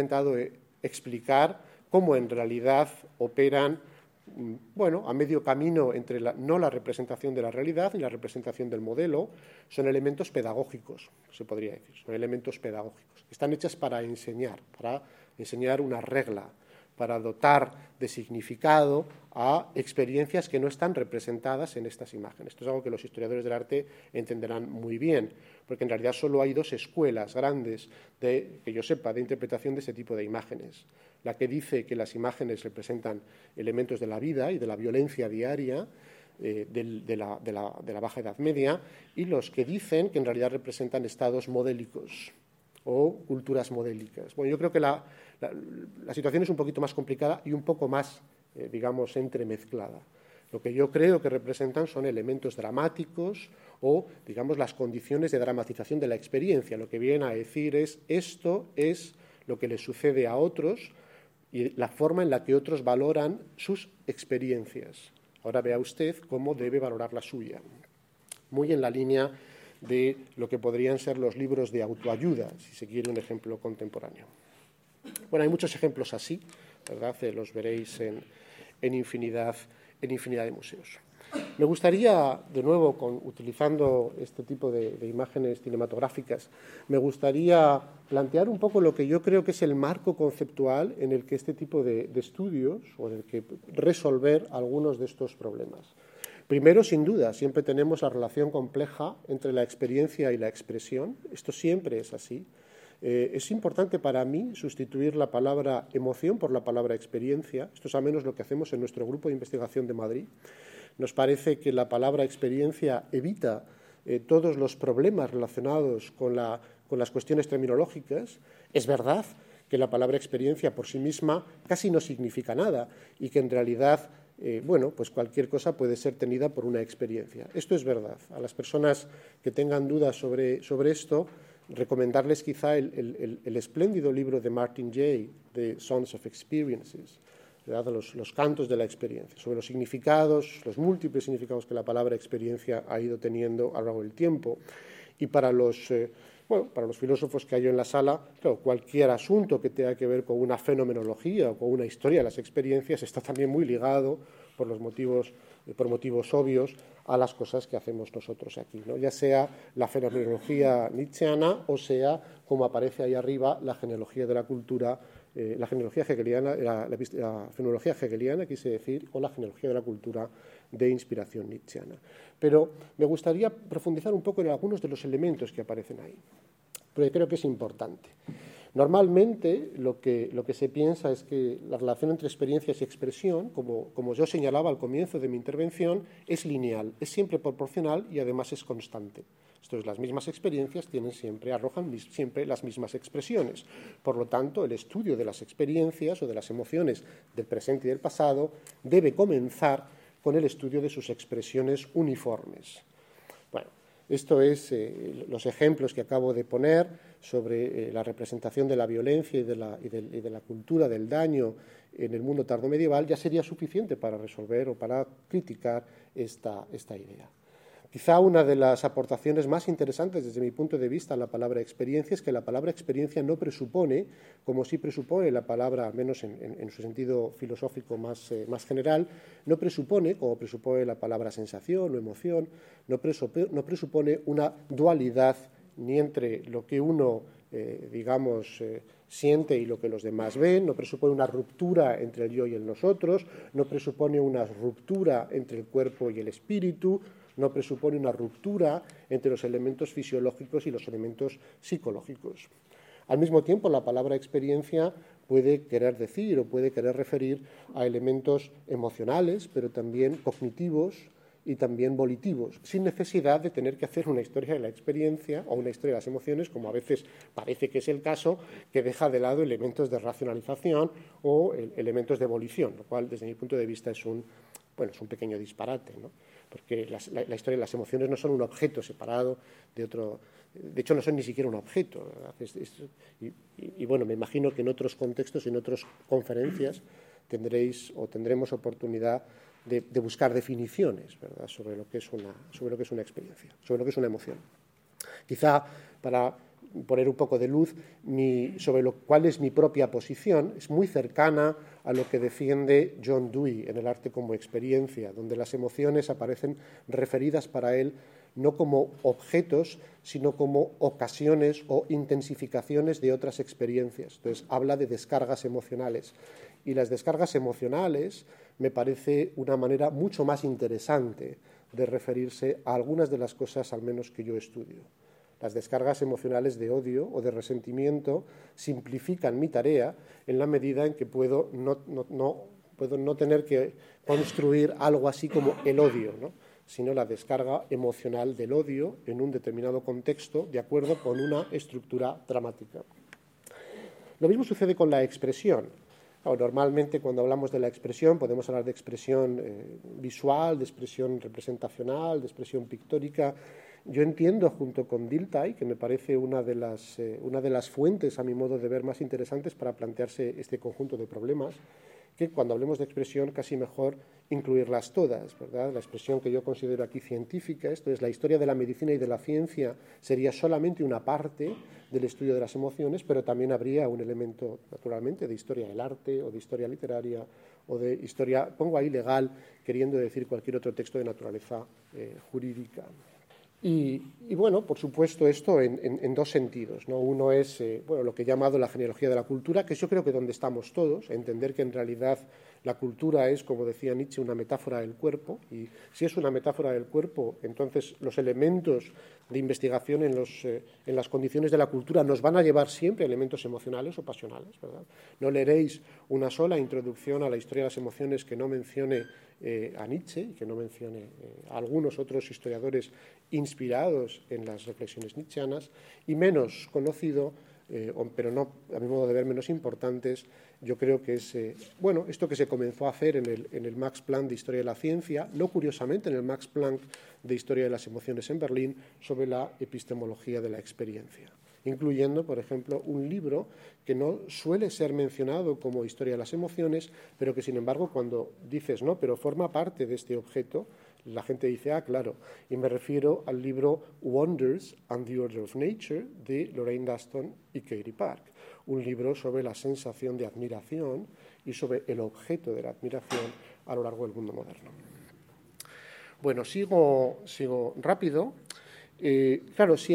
explicar cómo en realidad operan, bueno, a medio camino entre no la representación de la realidad ni la representación del modelo. Son elementos pedagógicos, se podría decir, son elementos pedagógicos. Están hechas para enseñar una regla, para dotar de significado a experiencias que no están representadas en estas imágenes. Esto es algo que los historiadores del arte entenderán muy bien, porque en realidad solo hay dos escuelas grandes, que yo sepa, de interpretación de este tipo de imágenes. La que dice que las imágenes representan elementos de la vida y de la violencia diaria de la Baja Edad Media, y los que dicen que en realidad representan estados modélicos o culturas modélicas. Bueno, yo creo que la situación es un poquito más complicada y un poco más, digamos, entremezclada. Lo que yo creo que representan son elementos dramáticos o, digamos, las condiciones de dramatización de la experiencia. Lo que vienen a decir es, esto es lo que les sucede a otros y la forma en la que otros valoran sus experiencias. Ahora vea usted cómo debe valorar la suya. Muy en la línea de lo que podrían ser los libros de autoayuda, si se quiere un ejemplo contemporáneo. Bueno, hay muchos ejemplos así, ¿verdad? Los veréis en infinidad de museos. Me gustaría, de nuevo, utilizando este tipo de imágenes cinematográficas, me gustaría plantear un poco lo que yo creo que es el marco conceptual en el que este tipo de estudios, o en el que resolver algunos de estos problemas. Primero, sin duda, siempre tenemos la relación compleja entre la experiencia y la expresión. Esto siempre es así. Es importante para mí sustituir la palabra emoción por la palabra experiencia. Esto es al menos lo que hacemos en nuestro grupo de investigación de Madrid. Nos parece que la palabra experiencia evita todos los problemas relacionados con las cuestiones terminológicas. Es verdad que la palabra experiencia por sí misma casi no significa nada y que en realidad bueno, pues cualquier cosa puede ser tenida por una experiencia. Esto es verdad. A las personas que tengan dudas sobre esto, recomendarles quizá el espléndido libro de Martin Jay, The Songs of Experiences, ¿verdad? Los cantos de la experiencia, sobre los significados, los múltiples significados que la palabra experiencia ha ido teniendo a lo largo del tiempo. Y para los filósofos que hay en la sala, claro, cualquier asunto que tenga que ver con una fenomenología o con una historia de las experiencias está también muy ligado por motivos obvios a las cosas que hacemos nosotros aquí, ¿no? Ya sea la fenomenología nietzscheana o sea, como aparece ahí arriba, la genealogía de la cultura, la genealogía hegeliana, la fenomenología hegeliana, quise decir, o la genealogía de la cultura de inspiración nietzscheana. Pero me gustaría profundizar un poco en algunos de los elementos que aparecen ahí, porque creo que es importante. Normalmente lo que se piensa es que la relación entre experiencias y expresión, como yo señalaba al comienzo de mi intervención, es lineal, es siempre proporcional y además es constante. Esto es, las mismas experiencias arrojan siempre las mismas expresiones. Por lo tanto, el estudio de las experiencias o de las emociones del presente y del pasado debe comenzar con el estudio de sus expresiones uniformes. Bueno, esto es los ejemplos que acabo de poner sobre la representación de la violencia y de la cultura del daño en el mundo tardomedieval ya sería suficiente para resolver o para criticar esta idea. Quizá una de las aportaciones más interesantes desde mi punto de vista en la palabra experiencia es que la palabra experiencia no presupone, como sí presupone la palabra, al menos en su sentido filosófico más general, no presupone, como presupone la palabra sensación o emoción, no presupone una dualidad ni entre lo que uno, siente y lo que los demás ven, no presupone una ruptura entre el yo y el nosotros, no presupone una ruptura entre el cuerpo y el espíritu, no presupone una ruptura entre los elementos fisiológicos y los elementos psicológicos. Al mismo tiempo, la palabra experiencia puede querer decir o puede querer referir a elementos emocionales, pero también cognitivos y también volitivos, sin necesidad de tener que hacer una historia de la experiencia o una historia de las emociones, como a veces parece que es el caso, que deja de lado elementos de racionalización o elementos de volición, lo cual, desde mi punto de vista, es un pequeño disparate, ¿no? Porque la historia de las emociones no son un objeto separado de otro. De hecho, no son ni siquiera un objeto. Y bueno, me imagino que en otros contextos, en otras conferencias, tendremos oportunidad de buscar definiciones, ¿verdad?, sobre lo que es una experiencia, sobre lo que es una emoción. Quizá para poner un poco de luz sobre cuál es mi propia posición, es muy cercana a lo que defiende John Dewey en El arte como experiencia, donde las emociones aparecen referidas para él no como objetos, sino como ocasiones o intensificaciones de otras experiencias. Entonces, habla de descargas emocionales. Y las descargas emocionales me parece una manera mucho más interesante de referirse a algunas de las cosas, al menos, que yo estudio. Las descargas emocionales de odio o de resentimiento simplifican mi tarea en la medida en que puedo no tener que construir algo así como el odio, ¿no?, sino la descarga emocional del odio en un determinado contexto de acuerdo con una estructura dramática. Lo mismo sucede con la expresión. Normalmente, cuando hablamos de la expresión, podemos hablar de expresión visual, de expresión representacional, de expresión pictórica. Yo entiendo, junto con Dilthey, que me parece una de las fuentes, a mi modo de ver, más interesantes para plantearse este conjunto de problemas, que cuando hablemos de expresión casi mejor incluirlas todas, ¿verdad? La expresión que yo considero aquí científica, esto es la historia de la medicina y de la ciencia, sería solamente una parte del estudio de las emociones, pero también habría un elemento, naturalmente, de historia del arte o de historia literaria o de historia, pongo ahí legal, queriendo decir cualquier otro texto de naturaleza jurídica. Y bueno, por supuesto, esto en dos sentidos, ¿no? Uno es lo que he llamado la genealogía de la cultura, que yo creo que es donde estamos todos, entender que en realidad la cultura es, como decía Nietzsche, una metáfora del cuerpo, y si es una metáfora del cuerpo, entonces los elementos de investigación en las condiciones de la cultura nos van a llevar siempre a elementos emocionales o pasionales, ¿verdad? No leeréis una sola introducción a la historia de las emociones que no mencione a Nietzsche y que no mencione a algunos otros historiadores inspirados en las reflexiones nietzscheanas, y menos conocido, pero no, a mi modo de ver, menos importantes, yo creo que es esto que se comenzó a hacer en el Max Planck de Historia de la Ciencia, no curiosamente en el Max Planck de Historia de las Emociones en Berlín, sobre la epistemología de la experiencia, incluyendo, por ejemplo, un libro que no suele ser mencionado como Historia de las Emociones, pero que, sin embargo, cuando dices, no, pero forma parte de este objeto, la gente dice, ah, claro, y me refiero al libro Wonders and the Order of Nature de Lorraine Daston y Katie Park, un libro sobre la sensación de admiración y sobre el objeto de la admiración a lo largo del mundo moderno. Bueno, sigo rápido. Claro, si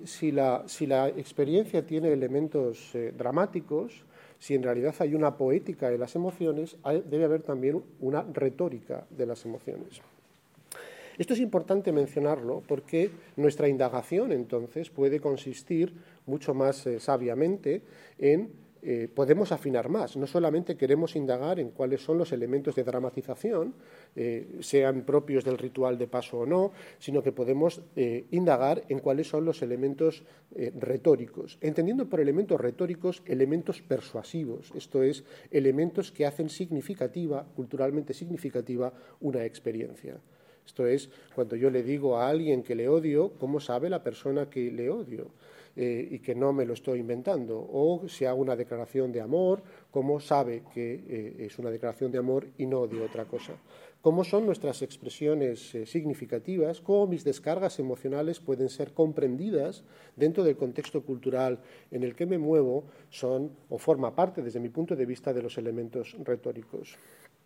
la experiencia tiene elementos dramáticos, si en realidad hay una poética de las emociones, debe haber también una retórica de las emociones. Esto es importante mencionarlo porque nuestra indagación, entonces, puede consistir mucho más sabiamente en podemos afinar más. No solamente queremos indagar en cuáles son los elementos de dramatización, sean propios del ritual de paso o no, sino que podemos indagar en cuáles son los elementos retóricos, entendiendo por elementos retóricos elementos persuasivos, esto es, elementos que hacen significativa, culturalmente significativa, una experiencia. Esto es, cuando yo le digo a alguien que le odio, ¿cómo sabe la persona que le odio? Y que no me lo estoy inventando. O si hago una declaración de amor, ¿cómo sabe que es una declaración de amor y no de otra cosa? ¿Cómo son nuestras expresiones significativas? ¿Cómo mis descargas emocionales pueden ser comprendidas dentro del contexto cultural en el que me muevo? Son o forma parte, desde mi punto de vista, de los elementos retóricos.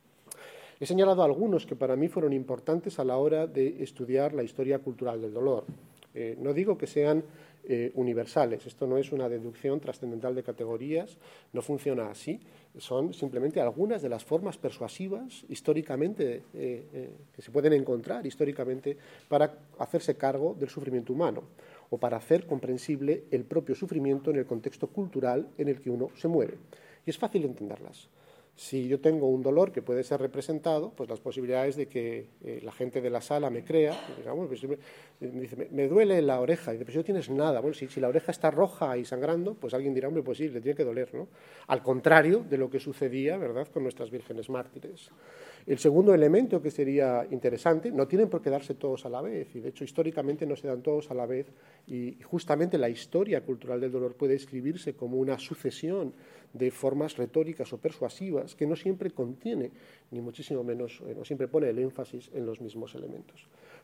He señalado algunos que para mí fueron importantes a la hora de estudiar la historia cultural del dolor. No digo que sean universales, esto no es una deducción trascendental de categorías, no funciona así, son simplemente algunas de las formas persuasivas históricamente que se pueden encontrar históricamente para hacerse cargo del sufrimiento humano o para hacer comprensible el propio sufrimiento en el contexto cultural en el que uno se mueve. Y es fácil entenderlas. Si yo tengo un dolor que puede ser representado, pues las posibilidades de que la gente de la sala me crea, digamos, pues me dice, me duele la oreja, y dice, pues no tienes nada. Bueno, si la oreja está roja y sangrando, pues alguien dirá, hombre, pues sí, le tiene que doler, ¿no? Al contrario de lo que sucedía, ¿verdad?, con nuestras vírgenes mártires. El segundo elemento que sería interesante, no tienen por qué darse todos a la vez, y de hecho históricamente no se dan todos a la vez, y justamente la historia cultural del dolor puede escribirse como una sucesión de formas retóricas o persuasivas que no siempre contiene, ni muchísimo menos, no siempre pone el énfasis en los mismos elementos.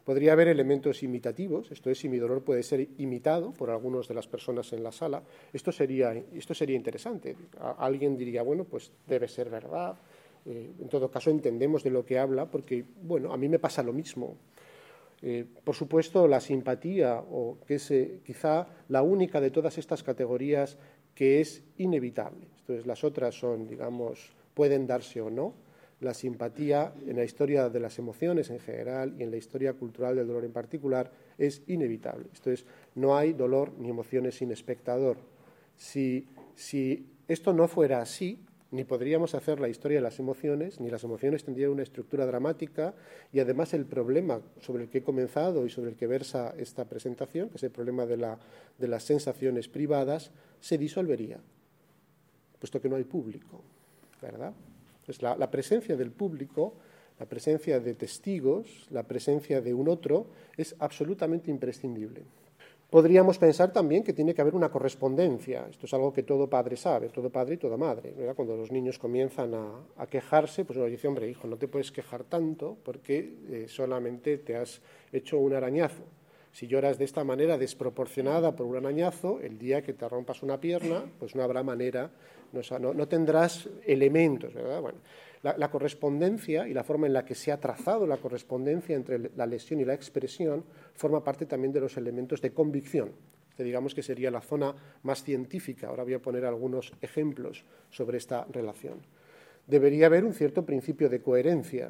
Podría haber elementos imitativos, esto es, si mi dolor puede ser imitado por algunas de las personas en la sala, esto sería interesante. Alguien diría, bueno, pues debe ser verdad, en todo caso entendemos de lo que habla, porque, bueno, a mí me pasa lo mismo. Por supuesto, la simpatía, o que es quizá la única de todas estas categorías que es inevitable. Entonces, las otras son, digamos, pueden darse o no. La simpatía en la historia de las emociones en general y en la historia cultural del dolor en particular es inevitable. Entonces, no hay dolor ni emociones sin espectador. Si esto no fuera así, ni podríamos hacer la historia de las emociones, ni las emociones tendrían una estructura dramática, y además el problema sobre el que he comenzado y sobre el que versa esta presentación, que es el problema de las sensaciones privadas, se disolvería, puesto que no hay público, ¿verdad? Pues la presencia del público, la presencia de testigos, la presencia de un otro es absolutamente imprescindible. Podríamos pensar también que tiene que haber una correspondencia. Esto es algo que todo padre sabe, todo padre y toda madre, ¿verdad? Cuando los niños comienzan a quejarse, pues uno dice, hombre, hijo, no te puedes quejar tanto porque solamente te has hecho un arañazo. Si lloras de esta manera desproporcionada por un arañazo, el día que te rompas una pierna, pues no habrá manera, no tendrás elementos, ¿verdad? Bueno, la correspondencia y la forma en la que se ha trazado la correspondencia entre la lesión y la expresión forma parte también de los elementos de convicción, que digamos que sería la zona más científica. Ahora voy a poner algunos ejemplos sobre esta relación. Debería haber un cierto principio de coherencia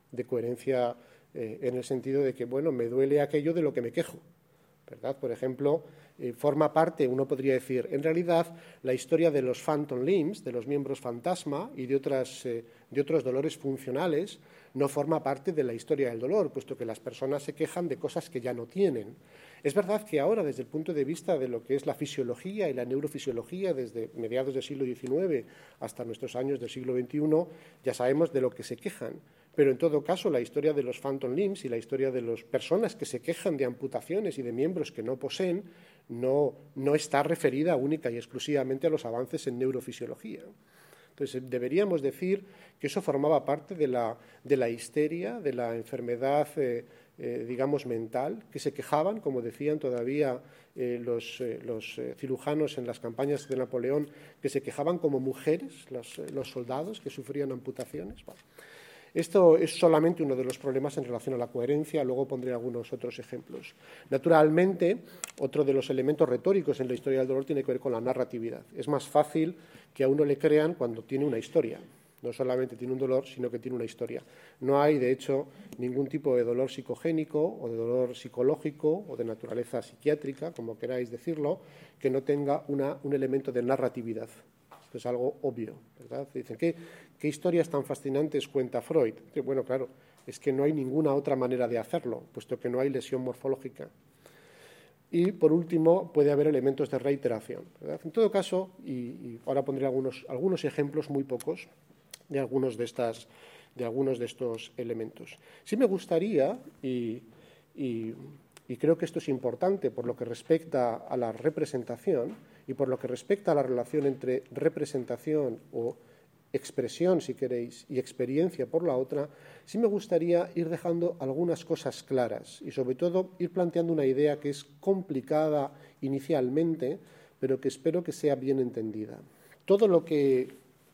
en el sentido de que, bueno, me duele aquello de lo que me quejo, ¿verdad? Por ejemplo, forma parte, uno podría decir, en realidad, la historia de los phantom limbs, de los miembros fantasma y de otros dolores funcionales, no forma parte de la historia del dolor, puesto que las personas se quejan de cosas que ya no tienen. Es verdad que ahora, desde el punto de vista de lo que es la fisiología y la neurofisiología, desde mediados del siglo XIX hasta nuestros años del siglo XXI, ya sabemos de lo que se quejan. Pero en todo caso, la historia de los phantom limbs y la historia de las personas que se quejan de amputaciones y de miembros que no poseen no está referida única y exclusivamente a los avances en neurofisiología. Entonces, deberíamos decir que eso formaba parte de la histeria, de la enfermedad, digamos, mental, que se quejaban, como decían todavía los cirujanos en las campañas de Napoleón, que se quejaban como mujeres, los soldados que sufrían amputaciones. Bueno, esto es solamente uno de los problemas en relación a la coherencia, luego pondré algunos otros ejemplos. Naturalmente, otro de los elementos retóricos en la historia del dolor tiene que ver con la narratividad. Es más fácil que a uno le crean cuando tiene una historia. No solamente tiene un dolor, sino que tiene una historia. No hay, de hecho, ningún tipo de dolor psicogénico o de dolor psicológico o de naturaleza psiquiátrica, como queráis decirlo, que no tenga un elemento de narratividad. Esto es algo obvio, ¿verdad? Dicen, ¿qué historias tan fascinantes cuenta Freud? Bueno, claro, es que no hay ninguna otra manera de hacerlo, puesto que no hay lesión morfológica. Y, por último, puede haber elementos de reiteración, ¿verdad? En todo caso, y ahora pondré algunos ejemplos, muy pocos, de algunos de estos elementos. Sí me gustaría, y creo que esto es importante por lo que respecta a la representación y por lo que respecta a la relación entre representación o expresión, si queréis, y experiencia por la otra, sí me gustaría ir dejando algunas cosas claras y, sobre todo, ir planteando una idea que es complicada inicialmente, pero que espero que sea bien entendida. Todo lo que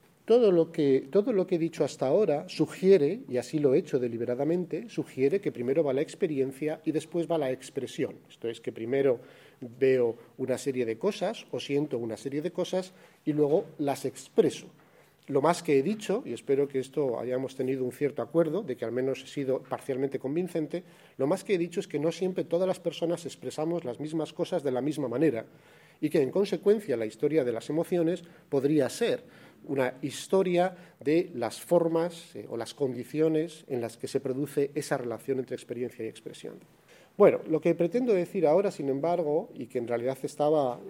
he dicho hasta ahora sugiere, y así lo he hecho deliberadamente, sugiere que primero va la experiencia y después va la expresión. Esto es, que primero veo una serie de cosas o siento una serie de cosas y luego las expreso. Lo más que he dicho, y espero que esto hayamos tenido un cierto acuerdo, de que al menos he sido parcialmente convincente, lo más que he dicho es que no siempre todas las personas expresamos las mismas cosas de la misma manera y que, en consecuencia, la historia de las emociones podría ser una historia de las formas o las condiciones en las que se produce esa relación entre experiencia y expresión. Bueno, lo que pretendo decir ahora, sin embargo, y que en realidad estaba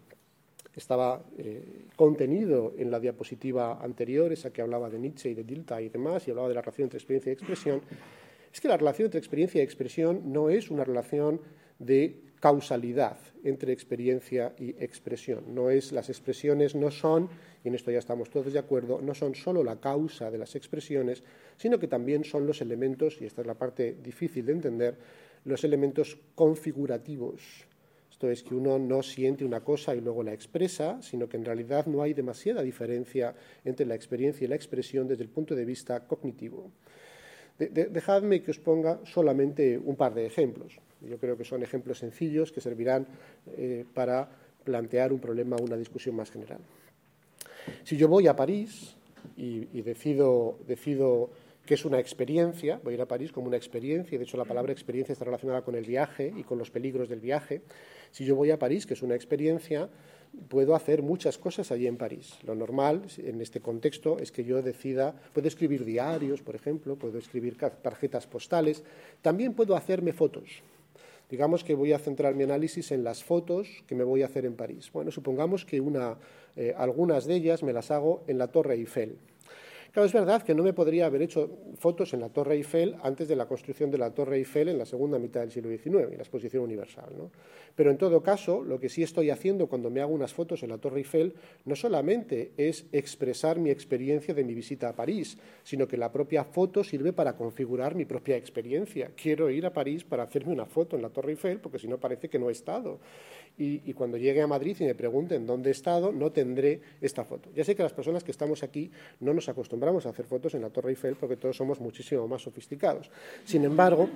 contenido en la diapositiva anterior, esa que hablaba de Nietzsche y de Dilthey y demás, y hablaba de la relación entre experiencia y expresión, es que la relación entre experiencia y expresión no es una relación de causalidad entre experiencia y expresión. Las expresiones no son, y en esto ya estamos todos de acuerdo, no son solo la causa de las expresiones, sino que también son los elementos, y esta es la parte difícil de entender, los elementos configurativos. Esto es que uno no siente una cosa y luego la expresa, sino que en realidad no hay demasiada diferencia entre la experiencia y la expresión desde el punto de vista cognitivo. Dejadme que os ponga solamente un par de ejemplos. Yo creo que son ejemplos sencillos que servirán para plantear un problema o una discusión más general. Si yo voy a París y decido que es una experiencia, voy a ir a París como una experiencia, y de hecho la palabra experiencia está relacionada con el viaje y con los peligros del viaje. Si yo voy a París, que es una experiencia, puedo hacer muchas cosas allí en París. Lo normal en este contexto es que yo decida, puedo escribir diarios, por ejemplo, puedo escribir tarjetas postales, también puedo hacerme fotos. Digamos que voy a centrar mi análisis en las fotos que me voy a hacer en París. Bueno, supongamos que algunas de ellas me las hago en la Torre Eiffel. Claro, es verdad que no me podría haber hecho fotos en la Torre Eiffel antes de la construcción de la Torre Eiffel en la segunda mitad del siglo XIX, en la Exposición Universal, ¿no? Pero en todo caso, lo que sí estoy haciendo cuando me hago unas fotos en la Torre Eiffel no solamente es expresar mi experiencia de mi visita a París, sino que la propia foto sirve para configurar mi propia experiencia. Quiero ir a París para hacerme una foto en la Torre Eiffel porque si no parece que no he estado. Y cuando llegue a Madrid y me pregunten dónde he estado, no tendré esta foto. Ya sé que las personas que estamos aquí no nos acostumbramos a hacer fotos en la Torre Eiffel porque todos somos muchísimo más sofisticados. Sin embargo,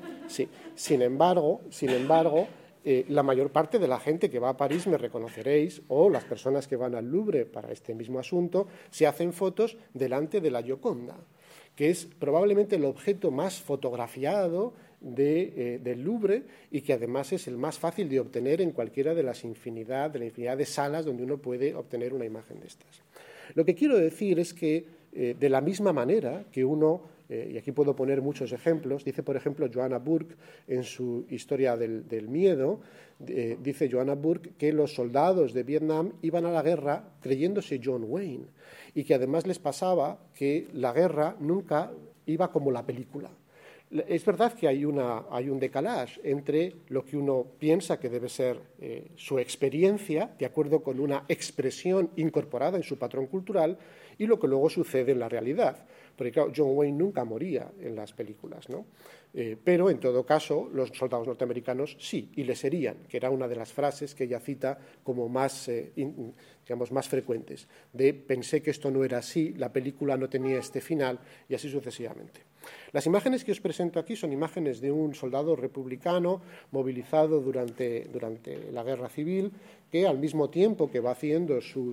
la mayor parte de la gente que va a París, me reconoceréis, o las personas que van al Louvre para este mismo asunto, se hacen fotos delante de la Gioconda, que es probablemente el objeto más fotografiado del Louvre y que además es el más fácil de obtener en cualquiera de la infinidad de salas donde uno puede obtener una imagen de estas. Lo que quiero decir es que de la misma manera que uno, y aquí puedo poner muchos ejemplos, dice por ejemplo Joanna Burke en su Historia del miedo, dice Joanna Burke que los soldados de Vietnam iban a la guerra creyéndose John Wayne y que además les pasaba que la guerra nunca iba como la película. Es verdad que hay un decalage entre lo que uno piensa que debe ser su experiencia, de acuerdo con una expresión incorporada en su patrón cultural, y lo que luego sucede en la realidad. Porque, claro, John Wayne nunca moría en las películas, ¿no? Pero, en todo caso, los soldados norteamericanos sí, y les herían, que era una de las frases que ella cita como más frecuentes, de pensé que esto no era así, la película no tenía este final, y así sucesivamente. Las imágenes que os presento aquí son imágenes de un soldado republicano movilizado durante la Guerra Civil, que al mismo tiempo que va haciendo su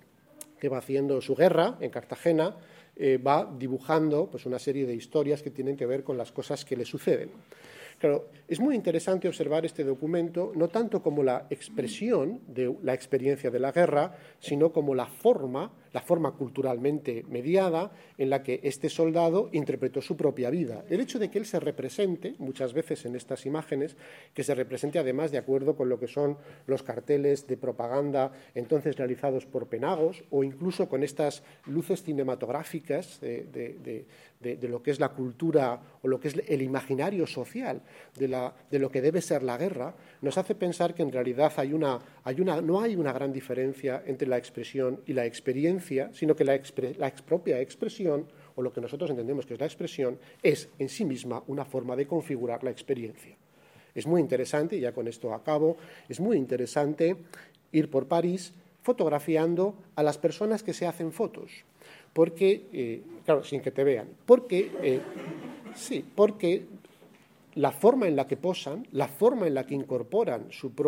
guerra en Cartagena, va dibujando pues, una serie de historias que tienen que ver con las cosas que le suceden. Claro, es muy interesante observar este documento no tanto como la expresión de la experiencia de la guerra, sino como la forma culturalmente mediada en la que este soldado interpretó su propia vida. El hecho de que él se represente, muchas veces en estas imágenes, que se represente además de acuerdo con lo que son los carteles de propaganda entonces realizados por Penagos, o incluso con estas luces cinematográficas de lo que es la cultura o lo que es el imaginario social de lo que debe ser la guerra, nos hace pensar que en realidad no hay una gran diferencia entre la expresión y la experiencia, sino que la propia expresión, o lo que nosotros entendemos que es la expresión, es en sí misma una forma de configurar la experiencia. Es muy interesante, y ya con esto acabo, es muy interesante ir por París fotografiando a las personas que se hacen fotos, porque, claro, sin que te vean, porque la forma en la que posan, la forma en la que incorporan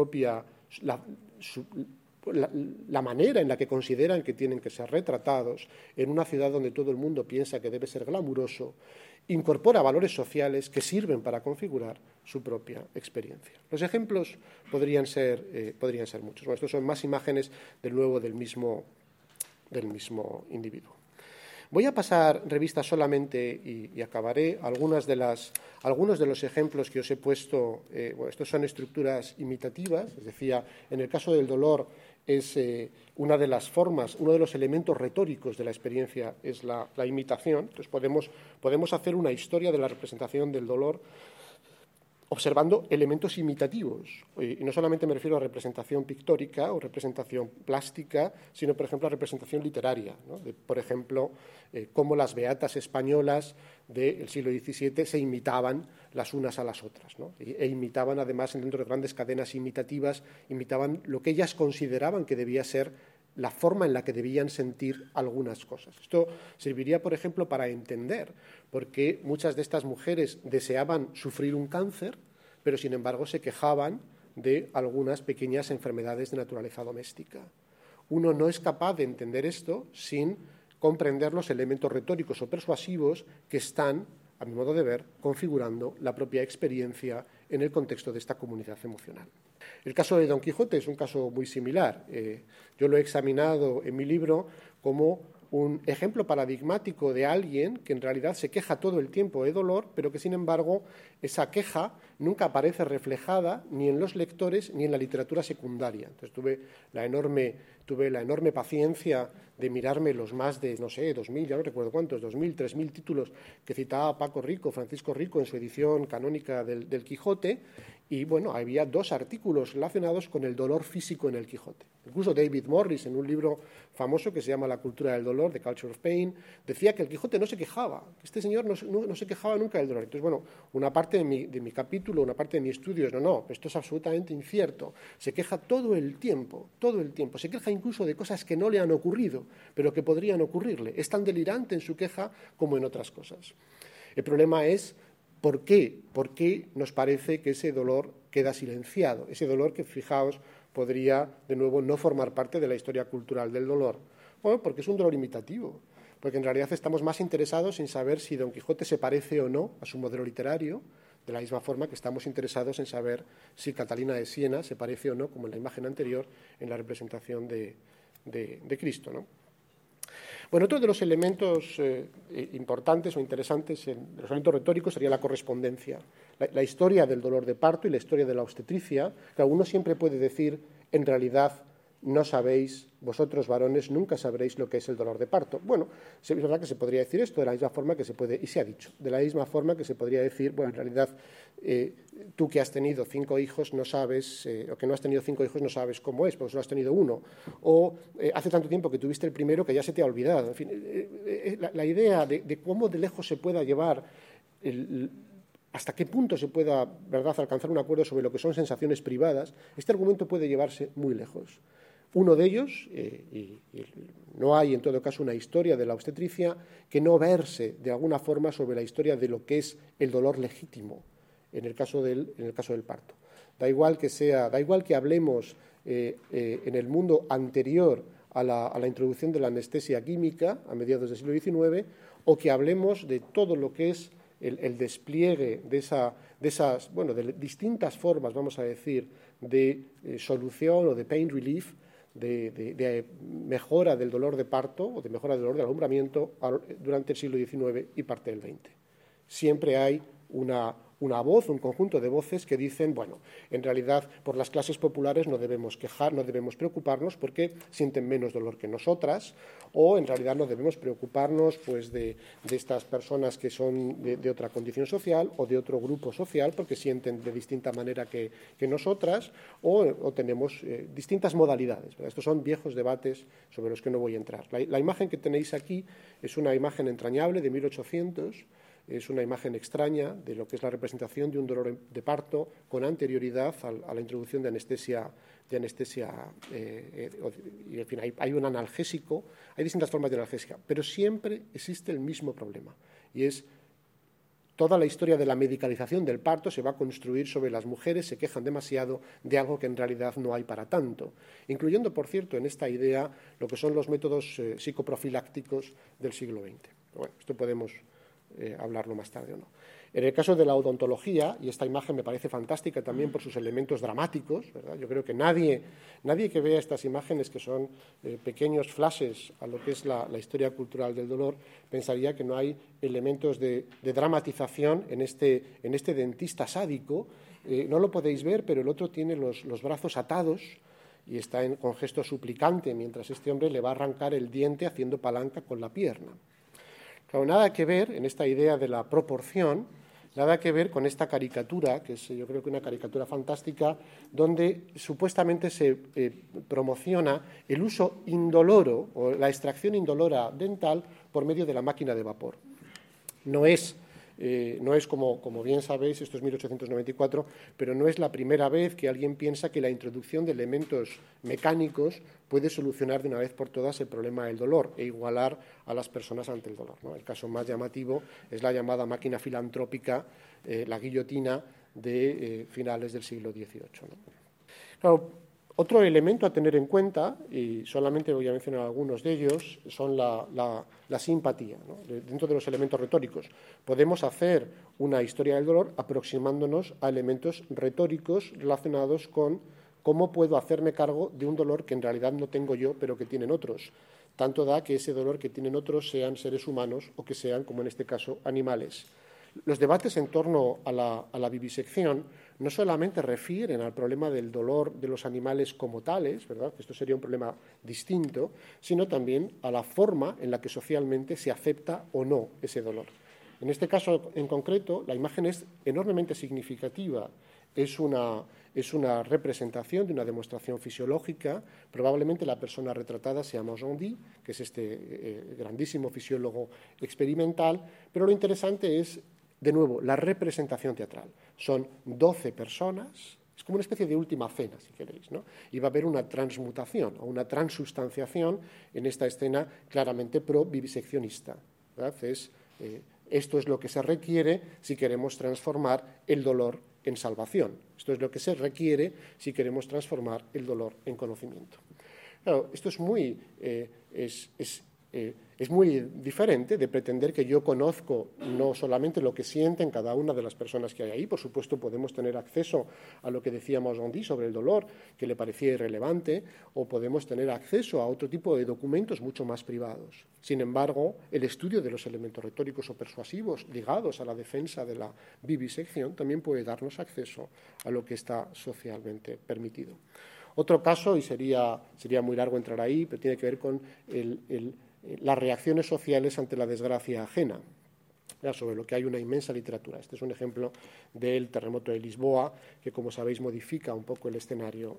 la manera en la que consideran que tienen que ser retratados en una ciudad donde todo el mundo piensa que debe ser glamuroso, incorpora valores sociales que sirven para configurar su propia experiencia. Los ejemplos podrían ser muchos. Bueno, estos son más imágenes del mismo individuo. Voy a pasar revista solamente y acabaré algunos de los ejemplos que os he puesto. Estos son estructuras imitativas, es decir, en el caso del dolor es una de las formas, uno de los elementos retóricos de la experiencia es la imitación. Entonces podemos hacer una historia de la representación del dolor observando elementos imitativos. Y no solamente me refiero a representación pictórica o representación plástica, sino, por ejemplo, a representación literaria, ¿no? Por ejemplo, cómo las beatas españolas del siglo XVII se imitaban las unas a las otras, ¿no? E imitaban, además, dentro de grandes cadenas imitativas, imitaban lo que ellas consideraban que debía ser la forma en la que debían sentir algunas cosas. Esto serviría, por ejemplo, para entender por qué muchas de estas mujeres deseaban sufrir un cáncer, pero sin embargo se quejaban de algunas pequeñas enfermedades de naturaleza doméstica. Uno no es capaz de entender esto sin comprender los elementos retóricos o persuasivos que están, a mi modo de ver, configurando la propia experiencia en el contexto de esta comunidad emocional. El caso de Don Quijote es un caso muy similar. Yo lo he examinado en mi libro como un ejemplo paradigmático de alguien que en realidad se queja todo el tiempo de dolor, pero que sin embargo esa queja nunca aparece reflejada ni en los lectores ni en la literatura secundaria. Entonces tuve la enorme paciencia de mirarme los más de, no sé, 2.000, ya no recuerdo cuántos, 2.000, 3.000 títulos que citaba Francisco Rico en su edición canónica del Quijote, y bueno, había 2 artículos relacionados con el dolor físico en el Quijote. Incluso David Morris, en un libro famoso que se llama La cultura del dolor, The Culture of Pain, decía que el Quijote no se quejaba, que este señor no se quejaba nunca del dolor. Entonces, bueno, una parte de mi capítulo, una parte de mi estudio es, no, esto es absolutamente incierto. Se queja todo el tiempo. Se queja incluso de cosas que no le han ocurrido, pero que podrían ocurrirle. Es tan delirante en su queja como en otras cosas. El problema es ¿por qué? ¿Por qué nos parece que ese dolor queda silenciado? Ese dolor que, fijaos, podría, de nuevo, no formar parte de la historia cultural del dolor. Bueno, porque es un dolor imitativo, porque en realidad estamos más interesados en saber si Don Quijote se parece o no a su modelo literario, de la misma forma que estamos interesados en saber si Catalina de Siena se parece o no, como en la imagen anterior, en la representación de Cristo, ¿no? Bueno, otro de los elementos importantes o interesantes, de los elementos retóricos, sería la correspondencia. La historia del dolor de parto y la historia de la obstetricia. Claro, uno siempre puede decir, en realidad, no sabéis, vosotros varones nunca sabréis lo que es el dolor de parto. Bueno, es verdad que se podría decir esto de la misma forma que se puede, y se ha dicho, de la misma forma que se podría decir, bueno, en realidad, tú que has tenido 5 hijos no sabes, o que no has tenido 5 hijos no sabes cómo es, porque solo has tenido uno. O hace tanto tiempo que tuviste el primero que ya se te ha olvidado. En fin, la idea de cómo de lejos se pueda llevar hasta qué punto se pueda, ¿verdad?, alcanzar un acuerdo sobre lo que son sensaciones privadas, este argumento puede llevarse muy lejos. Uno de ellos, y no hay en todo caso una historia de la obstetricia que no verse de alguna forma sobre la historia de lo que es el dolor legítimo en el caso del parto. Da igual que hablemos en el mundo anterior a la introducción de la anestesia química a mediados del siglo XIX, o que hablemos de todo lo que es el despliegue de distintas formas, vamos a decir, de solución o de pain relief, de mejora del dolor de parto o de mejora del dolor del alumbramiento durante el siglo XIX y parte del XX. Siempre hay una voz, un conjunto de voces que dicen, bueno, en realidad por las clases populares no debemos quejar, no debemos preocuparnos porque sienten menos dolor que nosotras, o en realidad no debemos preocuparnos pues de estas personas que son de otra condición social o de otro grupo social porque sienten de distinta manera que nosotras, o tenemos distintas modalidades, ¿verdad? Estos son viejos debates sobre los que no voy a entrar. La imagen que tenéis aquí es una imagen entrañable de 1800. Es una imagen extraña de lo que es la representación de un dolor de parto con anterioridad a la introducción de anestesia y en fin, hay un analgésico, hay distintas formas de analgésica, pero siempre existe el mismo problema, y es toda la historia de la medicalización del parto se va a construir sobre las mujeres se quejan demasiado de algo que en realidad no hay para tanto, incluyendo, por cierto, en esta idea lo que son los métodos psicoprofilácticos del siglo XX. Bueno, esto podemos hablarlo más tarde o no. En el caso de la odontología, y esta imagen me parece fantástica también por sus elementos dramáticos, ¿verdad? Yo creo que nadie que vea estas imágenes, que son pequeños flashes a lo que es la historia cultural del dolor, pensaría que no hay elementos de dramatización en este dentista sádico. No lo podéis ver, pero el otro tiene los brazos atados y está con gesto suplicante, mientras este hombre le va a arrancar el diente haciendo palanca con la pierna. Claro, nada que ver en esta idea de la proporción Nada que ver con esta caricatura, que es yo creo que una caricatura fantástica, donde supuestamente se promociona el uso indoloro o la extracción indolora dental por medio de la máquina de vapor. No es como bien sabéis, esto es 1894, pero no es la primera vez que alguien piensa que la introducción de elementos mecánicos puede solucionar de una vez por todas el problema del dolor e igualar a las personas ante el dolor, ¿no? El caso más llamativo es la llamada máquina filantrópica, la guillotina de finales del siglo XVIII, ¿no? Claro, otro elemento a tener en cuenta, y solamente voy a mencionar algunos de ellos, son la simpatía, ¿no? Dentro de los elementos retóricos. Podemos hacer una historia del dolor aproximándonos a elementos retóricos relacionados con cómo puedo hacerme cargo de un dolor que en realidad no tengo yo, pero que tienen otros. Tanto da que ese dolor que tienen otros sean seres humanos o que sean, como en este caso, animales. Los debates en torno a la vivisección no solamente refieren al problema del dolor de los animales como tales, ¿verdad?, que esto sería un problema distinto, sino también a la forma en la que socialmente se acepta o no ese dolor. En este caso en concreto, la imagen es enormemente significativa. Es una representación de una demostración fisiológica. Probablemente la persona retratada sea Magendie, que es este grandísimo fisiólogo experimental, pero lo interesante es, de nuevo, la representación teatral. Son 12 personas, es como una especie de última cena, si queréis, ¿no? Y va a haber una transmutación o una transustanciación en esta escena claramente pro-viviseccionista, ¿verdad? Esto es lo que se requiere si queremos transformar el dolor en salvación. Esto es lo que se requiere si queremos transformar el dolor en conocimiento. Claro, esto es muy diferente de pretender que yo conozco no solamente lo que sienten cada una de las personas que hay ahí. Por supuesto, podemos tener acceso a lo que decía Magendie sobre el dolor, que le parecía irrelevante, o podemos tener acceso a otro tipo de documentos mucho más privados. Sin embargo, el estudio de los elementos retóricos o persuasivos ligados a la defensa de la vivisección también puede darnos acceso a lo que está socialmente permitido. Otro caso, y sería muy largo entrar ahí, pero tiene que ver con las reacciones sociales ante la desgracia ajena, sobre lo que hay una inmensa literatura. Este es un ejemplo del terremoto de Lisboa, que, como sabéis, modifica un poco el escenario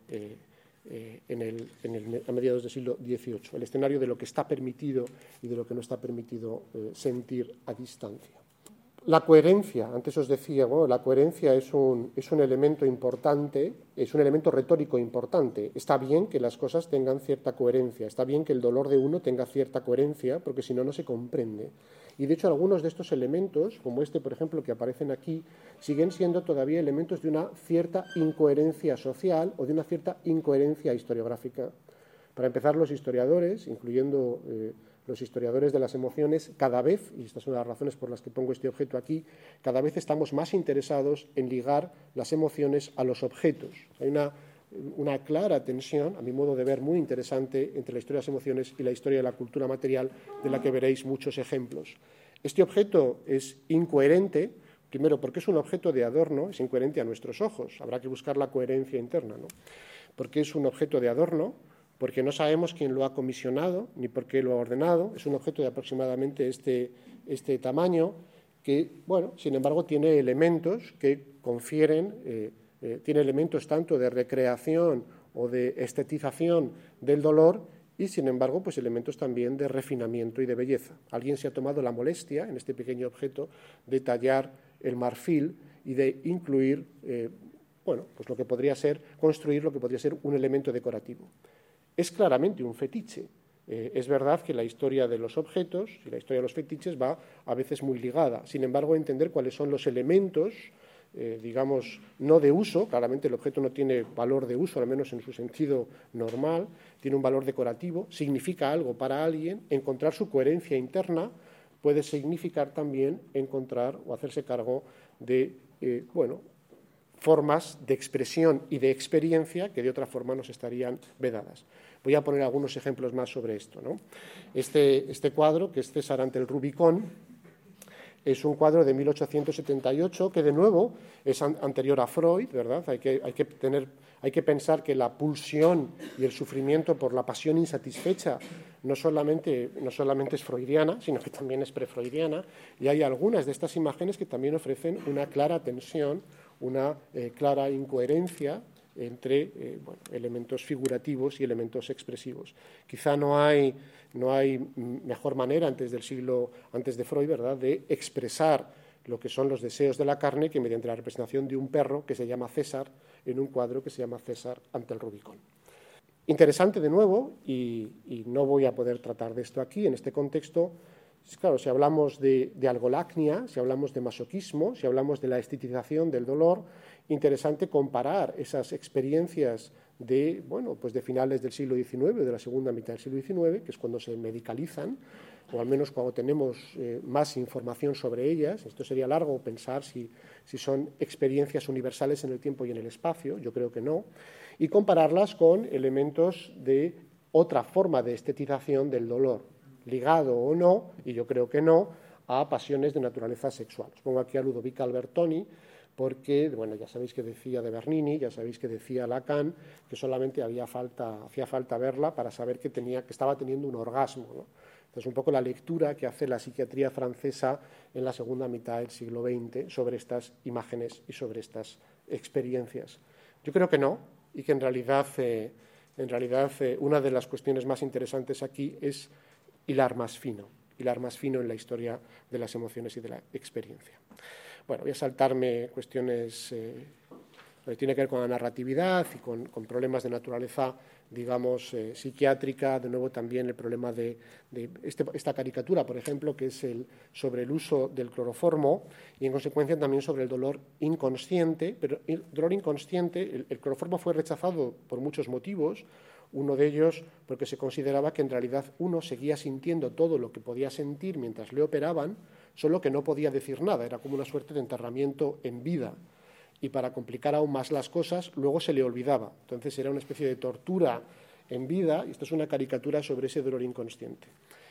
a mediados del siglo XVIII, el escenario de lo que está permitido y de lo que no está permitido sentir a distancia. La coherencia, antes os decía, bueno, la coherencia es un elemento importante, es un elemento retórico importante. Está bien que las cosas tengan cierta coherencia, está bien que el dolor de uno tenga cierta coherencia, porque si no, no se comprende. Y de hecho, algunos de estos elementos, como este, por ejemplo, que aparecen aquí, siguen siendo todavía elementos de una cierta incoherencia social o de una cierta incoherencia historiográfica. Para empezar, los historiadores, incluyendo los historiadores de las emociones, cada vez, y estas son las razones por las que pongo este objeto aquí, cada vez estamos más interesados en ligar las emociones a los objetos. Hay una clara tensión, a mi modo de ver, muy interesante entre la historia de las emociones y la historia de la cultura material, de la que veréis muchos ejemplos. Este objeto es incoherente, primero porque es un objeto de adorno, es incoherente a nuestros ojos, habrá que buscar la coherencia interna, ¿no? Porque es un objeto de adorno, porque no sabemos quién lo ha comisionado ni por qué lo ha ordenado. Es un objeto de aproximadamente este tamaño que, bueno, sin embargo, tiene elementos que confieren, tiene elementos tanto de recreación o de estetización del dolor y, sin embargo, pues elementos también de refinamiento y de belleza. Alguien se ha tomado la molestia, en este pequeño objeto, de tallar el marfil y de incluir, bueno, pues lo que podría ser, construir lo que podría ser un elemento decorativo. Es claramente un fetiche. Es verdad que la historia de los objetos y la historia de los fetiches va a veces muy ligada. Sin embargo, entender cuáles son los elementos, digamos, no de uso, claramente el objeto no tiene valor de uso, al menos en su sentido normal, tiene un valor decorativo, significa algo para alguien, encontrar su coherencia interna puede significar también encontrar o hacerse cargo de, bueno, formas de expresión y de experiencia que de otra forma nos estarían vedadas. Voy a poner algunos ejemplos más sobre esto, ¿no? Este cuadro, que es César ante el Rubicón, es un cuadro de 1878 que, de nuevo, es anterior a Freud, ¿verdad? Hay que pensar que la pulsión y el sufrimiento por la pasión insatisfecha no solamente es freudiana, sino que también es prefreudiana, y hay algunas de estas imágenes que también ofrecen una clara tensión, una clara incoherencia entre elementos figurativos y elementos expresivos. Quizá no hay mejor manera antes de Freud, ¿verdad?, de expresar lo que son los deseos de la carne que mediante la representación de un perro que se llama César en un cuadro que se llama César ante el Rubicón. Interesante de nuevo, y no voy a poder tratar de esto aquí en este contexto. Claro, si hablamos de algolacnia, si hablamos de masoquismo, si hablamos de la estetización del dolor, interesante comparar esas experiencias de finales del siglo XIX, de la segunda mitad del siglo XIX, que es cuando se medicalizan, o al menos cuando tenemos más información sobre ellas. Esto sería largo pensar si son experiencias universales en el tiempo y en el espacio, yo creo que no, y compararlas con elementos de otra forma de estetización del dolor, ligado o no, y yo creo que no, a pasiones de naturaleza sexual. Os pongo aquí a Ludovica Albertoni, porque, ya sabéis que decía de Bernini, ya sabéis que decía Lacan, que solamente hacía falta verla para saber que estaba teniendo un orgasmo, ¿no? Entonces, un poco la lectura que hace la psiquiatría francesa en la segunda mitad del siglo XX sobre estas imágenes y sobre estas experiencias. Yo creo que no, y que en realidad una de las cuestiones más interesantes aquí es hilar más fino en la historia de las emociones y de la experiencia. Bueno, voy a saltarme cuestiones que tienen que ver con la narratividad y con problemas de naturaleza, digamos, psiquiátrica. De nuevo también el problema de esta caricatura, por ejemplo, que es sobre el uso del cloroformo y, en consecuencia, también sobre el dolor inconsciente. Pero el dolor inconsciente, el cloroformo fue rechazado por muchos motivos. Uno de ellos porque se consideraba que en realidad uno seguía sintiendo todo lo que podía sentir mientras le operaban, solo que no podía decir nada, era como una suerte de enterramiento en vida. Y para complicar aún más las cosas, luego se le olvidaba. Entonces era una especie de tortura en vida, y esto es una caricatura sobre ese dolor inconsciente.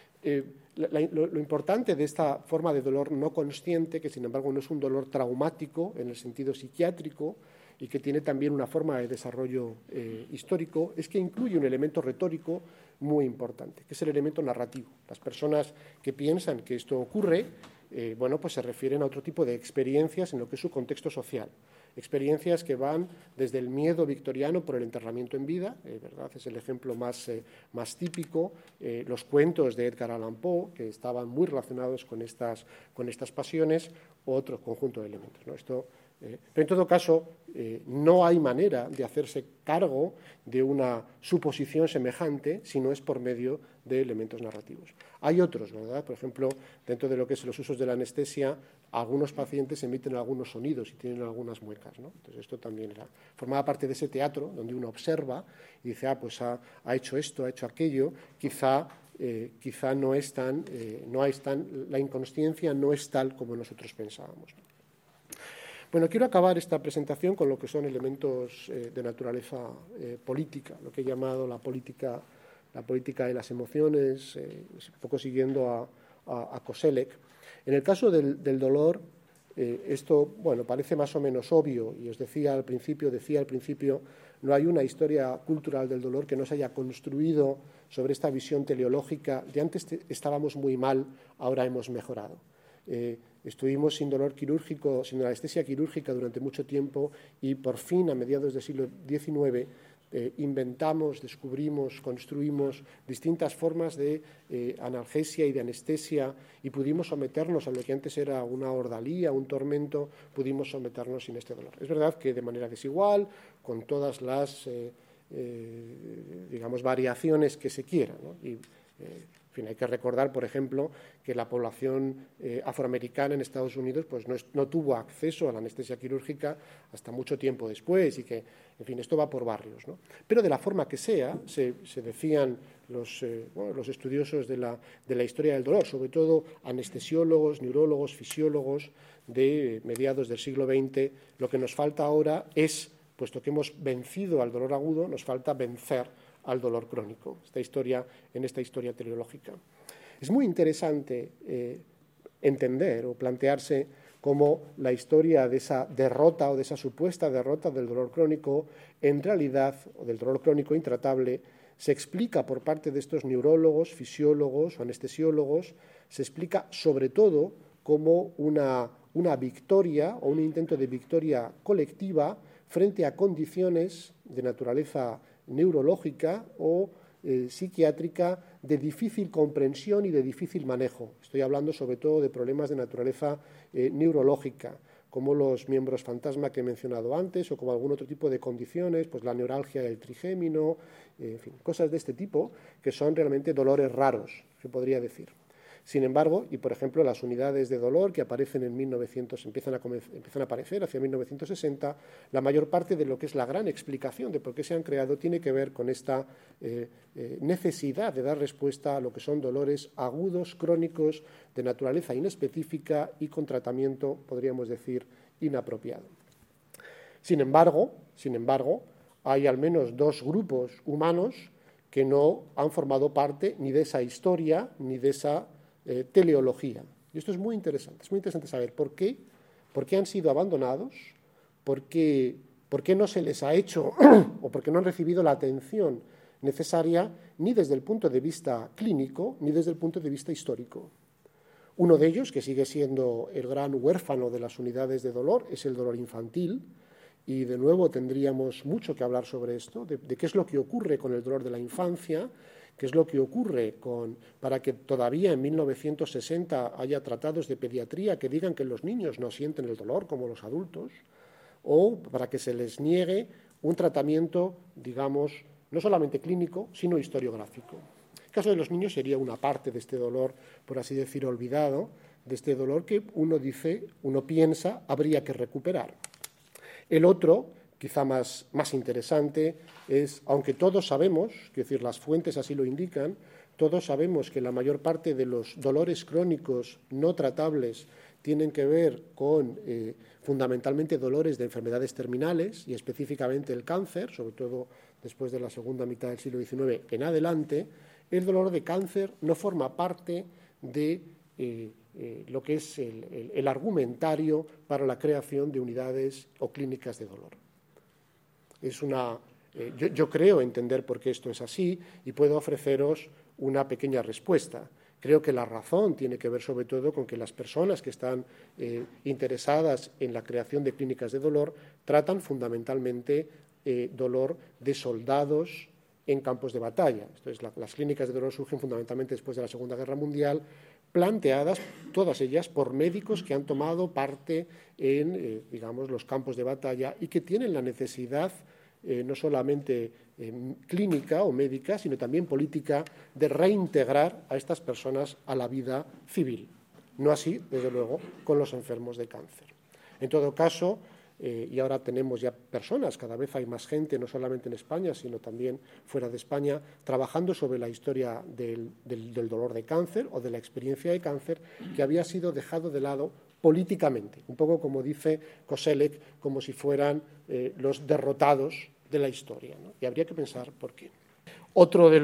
Lo importante de esta forma de dolor no consciente, que sin embargo no es un dolor traumático en el sentido psiquiátrico, y que tiene también una forma de desarrollo histórico, es que incluye un elemento retórico muy importante, que es el elemento narrativo. Las personas que piensan que esto ocurre, pues se refieren a otro tipo de experiencias en lo que es su contexto social. Experiencias que van desde el miedo victoriano por el enterramiento en vida, ¿verdad? Es el ejemplo más típico, los cuentos de Edgar Allan Poe, que estaban muy relacionados con estas pasiones, o otro conjunto de elementos, ¿no? Pero en todo caso, no hay manera de hacerse cargo de una suposición semejante si no es por medio de elementos narrativos. Hay otros, ¿verdad? Por ejemplo, dentro de lo que es los usos de la anestesia, algunos pacientes emiten algunos sonidos y tienen algunas muecas, ¿no? Entonces esto también formaba parte de ese teatro donde uno observa y dice, ha hecho esto, ha hecho aquello, quizá la inconsciencia no es tal como nosotros pensábamos. Bueno, quiero acabar esta presentación con lo que son elementos de naturaleza política, lo que he llamado la política de las emociones, un poco siguiendo a Koselleck. En el caso del dolor, esto parece más o menos obvio, y os decía al principio, no hay una historia cultural del dolor que no se haya construido sobre esta visión teleológica de antes estábamos muy mal, ahora hemos mejorado. Estuvimos sin dolor quirúrgico, sin anestesia quirúrgica durante mucho tiempo, y por fin, a mediados del siglo XIX, inventamos, descubrimos, construimos distintas formas de analgesia y de anestesia, y pudimos someternos a lo que antes era una ordalía, un tormento, pudimos someternos sin este dolor. Es verdad que de manera desigual, con todas las variaciones que se quieran, ¿no? Hay que recordar, por ejemplo, que la población afroamericana en Estados Unidos no tuvo acceso a la anestesia quirúrgica hasta mucho tiempo después, y que, esto va por barrios, ¿no? Pero de la forma que sea, se decían los estudiosos de la historia del dolor, sobre todo anestesiólogos, neurólogos, fisiólogos de mediados del siglo XX, lo que nos falta ahora es, puesto que hemos vencido al dolor agudo, nos falta vencer al dolor crónico, en esta historia teleológica. Es muy interesante entender o plantearse cómo la historia de esa derrota o de esa supuesta derrota del dolor crónico, en realidad, o del dolor crónico intratable, se explica por parte de estos neurólogos, fisiólogos o anestesiólogos, se explica sobre todo como una victoria o un intento de victoria colectiva frente a condiciones de naturaleza neurológica o psiquiátrica de difícil comprensión y de difícil manejo. Estoy hablando sobre todo de problemas de naturaleza neurológica, como los miembros fantasma que he mencionado antes o como algún otro tipo de condiciones, pues la neuralgia del trigémino, en fin, cosas de este tipo que son realmente dolores raros, se podría decir. Sin embargo, y por ejemplo las unidades de dolor que aparecen en empiezan a aparecer hacia 1960, la mayor parte de lo que es la gran explicación de por qué se han creado tiene que ver con esta necesidad de dar respuesta a lo que son dolores agudos, crónicos, de naturaleza inespecífica y con tratamiento, podríamos decir, inapropiado. Sin embargo, hay al menos dos grupos humanos que no han formado parte ni de esa historia ni de esa teleología. Y esto es muy interesante saber por qué han sido abandonados, por qué no se les ha hecho o por qué no han recibido la atención necesaria ni desde el punto de vista clínico ni desde el punto de vista histórico. Uno de ellos, que sigue siendo el gran huérfano de las unidades de dolor, es el dolor infantil, y de nuevo tendríamos mucho que hablar sobre esto, de qué es lo que ocurre con el dolor de la infancia, qué es lo que ocurre para que todavía en 1960 haya tratados de pediatría que digan que los niños no sienten el dolor como los adultos, o para que se les niegue un tratamiento, digamos, no solamente clínico, sino historiográfico. El caso de los niños sería una parte de este dolor, por así decir, olvidado, de este dolor que uno piensa, habría que recuperar. El otro, quizá más interesante, es, aunque todos sabemos, es decir, las fuentes así lo indican, todos sabemos que la mayor parte de los dolores crónicos no tratables tienen que ver con fundamentalmente dolores de enfermedades terminales y específicamente el cáncer, sobre todo después de la segunda mitad del siglo XIX en adelante. El dolor de cáncer no forma parte de lo que es el argumentario para la creación de unidades o clínicas de dolor. Yo creo entender por qué esto es así y puedo ofreceros una pequeña respuesta. Creo que la razón tiene que ver sobre todo con que las personas que están interesadas en la creación de clínicas de dolor tratan fundamentalmente dolor de soldados en campos de batalla. Entonces, las clínicas de dolor surgen fundamentalmente después de la Segunda Guerra Mundial, planteadas todas ellas por médicos que han tomado parte en, digamos, los campos de batalla y que tienen la necesidad no solamente clínica o médica, sino también política, de reintegrar a estas personas a la vida civil. No así, desde luego, con los enfermos de cáncer. En todo caso, y ahora tenemos ya personas, cada vez hay más gente, no solamente en España, sino también fuera de España, trabajando sobre la historia del dolor de cáncer o de la experiencia de cáncer que había sido dejado de lado políticamente, un poco como dice Koselleck, como si fueran los derrotados de la historia, ¿no? Y habría que pensar por qué. Otro de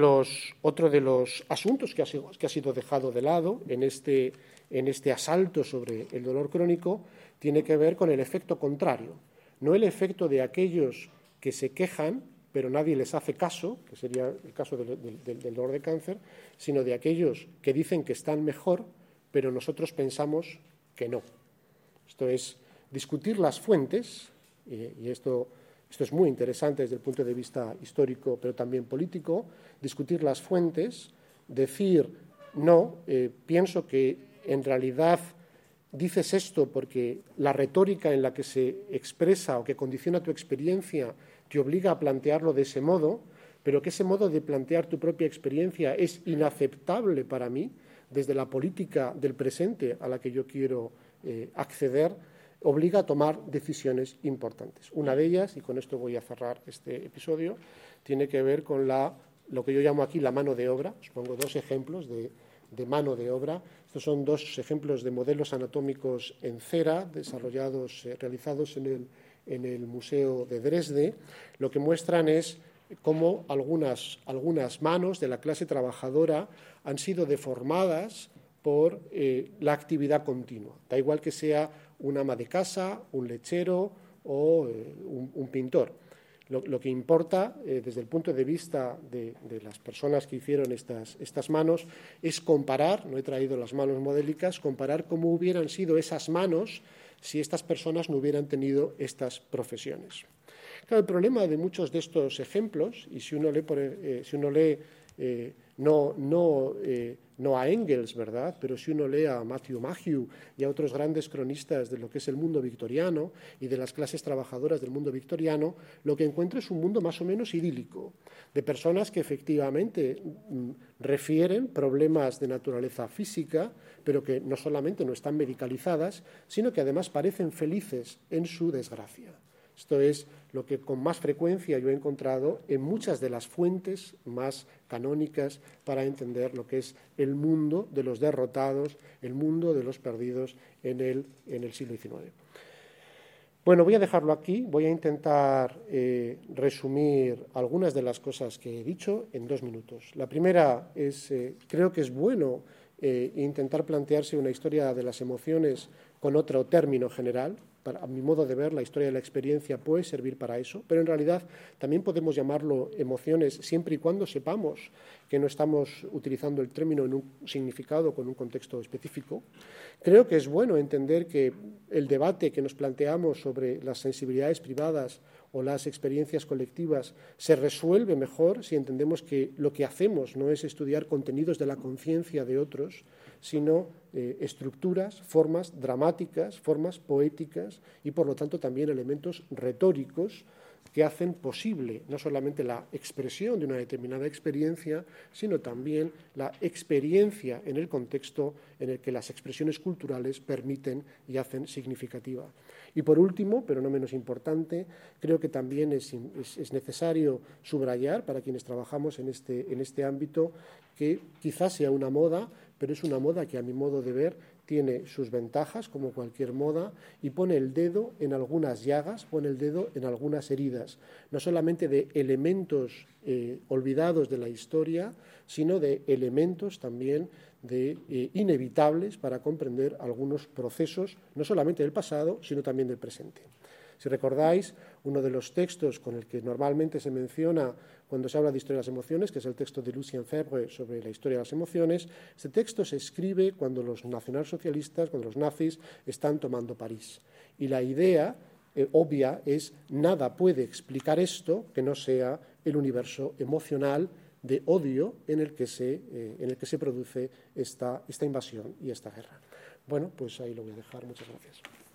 los asuntos que ha sido dejado de lado en este asalto sobre el dolor crónico tiene que ver con el efecto contrario, no el efecto de aquellos que se quejan, pero nadie les hace caso, que sería el caso del dolor de cáncer, sino de aquellos que dicen que están mejor, pero nosotros pensamos que no. Esto es discutir las fuentes, y esto es muy interesante desde el punto de vista histórico, pero también político, discutir las fuentes, decir, no, pienso que en realidad dices esto porque la retórica en la que se expresa o que condiciona tu experiencia te obliga a plantearlo de ese modo, pero que ese modo de plantear tu propia experiencia es inaceptable para mí desde la política del presente a la que yo quiero acceder, obliga a tomar decisiones importantes. Una de ellas, y con esto voy a cerrar este episodio, tiene que ver con lo que yo llamo aquí la mano de obra. Os pongo dos ejemplos de mano de obra. Estos son dos ejemplos de modelos anatómicos en cera, realizados en el Museo de Dresde. Lo que muestran es cómo algunas manos de la clase trabajadora han sido deformadas por la actividad continua. Da igual que sea un ama de casa, un lechero o un pintor. Lo que importa, desde el punto de vista de las personas que hicieron estas manos, es comparar, no he traído las manos modélicas, comparar cómo hubieran sido esas manos si estas personas no hubieran tenido estas profesiones. Claro, el problema de muchos de estos ejemplos, y si uno lee, no a Engels, ¿verdad?, pero si uno lee a Matthew Mayhew y a otros grandes cronistas de lo que es el mundo victoriano y de las clases trabajadoras del mundo victoriano, lo que encuentra es un mundo más o menos idílico, de personas que efectivamente refieren problemas de naturaleza física, pero que no solamente no están medicalizadas, sino que además parecen felices en su desgracia. Esto es lo que con más frecuencia yo he encontrado en muchas de las fuentes más canónicas para entender lo que es el mundo de los derrotados, el mundo de los perdidos en el siglo XIX. Bueno, voy a dejarlo aquí. Voy a intentar resumir algunas de las cosas que he dicho en 2 minutos. La primera es, creo que es bueno intentar plantearse una historia de las emociones con otro término general. A mi modo de ver, la historia de la experiencia puede servir para eso, pero en realidad también podemos llamarlo emociones siempre y cuando sepamos que no estamos utilizando el término en un significado con un contexto específico. Creo que es bueno entender que el debate que nos planteamos sobre las sensibilidades privadas o las experiencias colectivas se resuelve mejor si entendemos que lo que hacemos no es estudiar contenidos de la conciencia de otros, sino estructuras, formas dramáticas, formas poéticas y, por lo tanto, también elementos retóricos que hacen posible no solamente la expresión de una determinada experiencia, sino también la experiencia en el contexto en el que las expresiones culturales permiten y hacen significativa. Y por último, pero no menos importante, creo que también es necesario subrayar para quienes trabajamos en este ámbito que quizás sea una moda, pero es una moda que a mi modo de ver tiene sus ventajas, como cualquier moda, y pone el dedo en algunas llagas, pone el dedo en algunas heridas, no solamente de elementos olvidados de la historia, sino de elementos también inevitables para comprender algunos procesos, no solamente del pasado, sino también del presente. Si recordáis, uno de los textos con el que normalmente se menciona cuando se habla de historia de las emociones, que es el texto de Lucien Febvre sobre la historia de las emociones, este texto se escribe cuando los nacionalsocialistas, cuando los nazis están tomando París. Y la idea obvia es nada puede explicar esto que no sea el universo emocional de odio en el que se produce esta invasión y esta guerra. Bueno, pues ahí lo voy a dejar. Muchas gracias.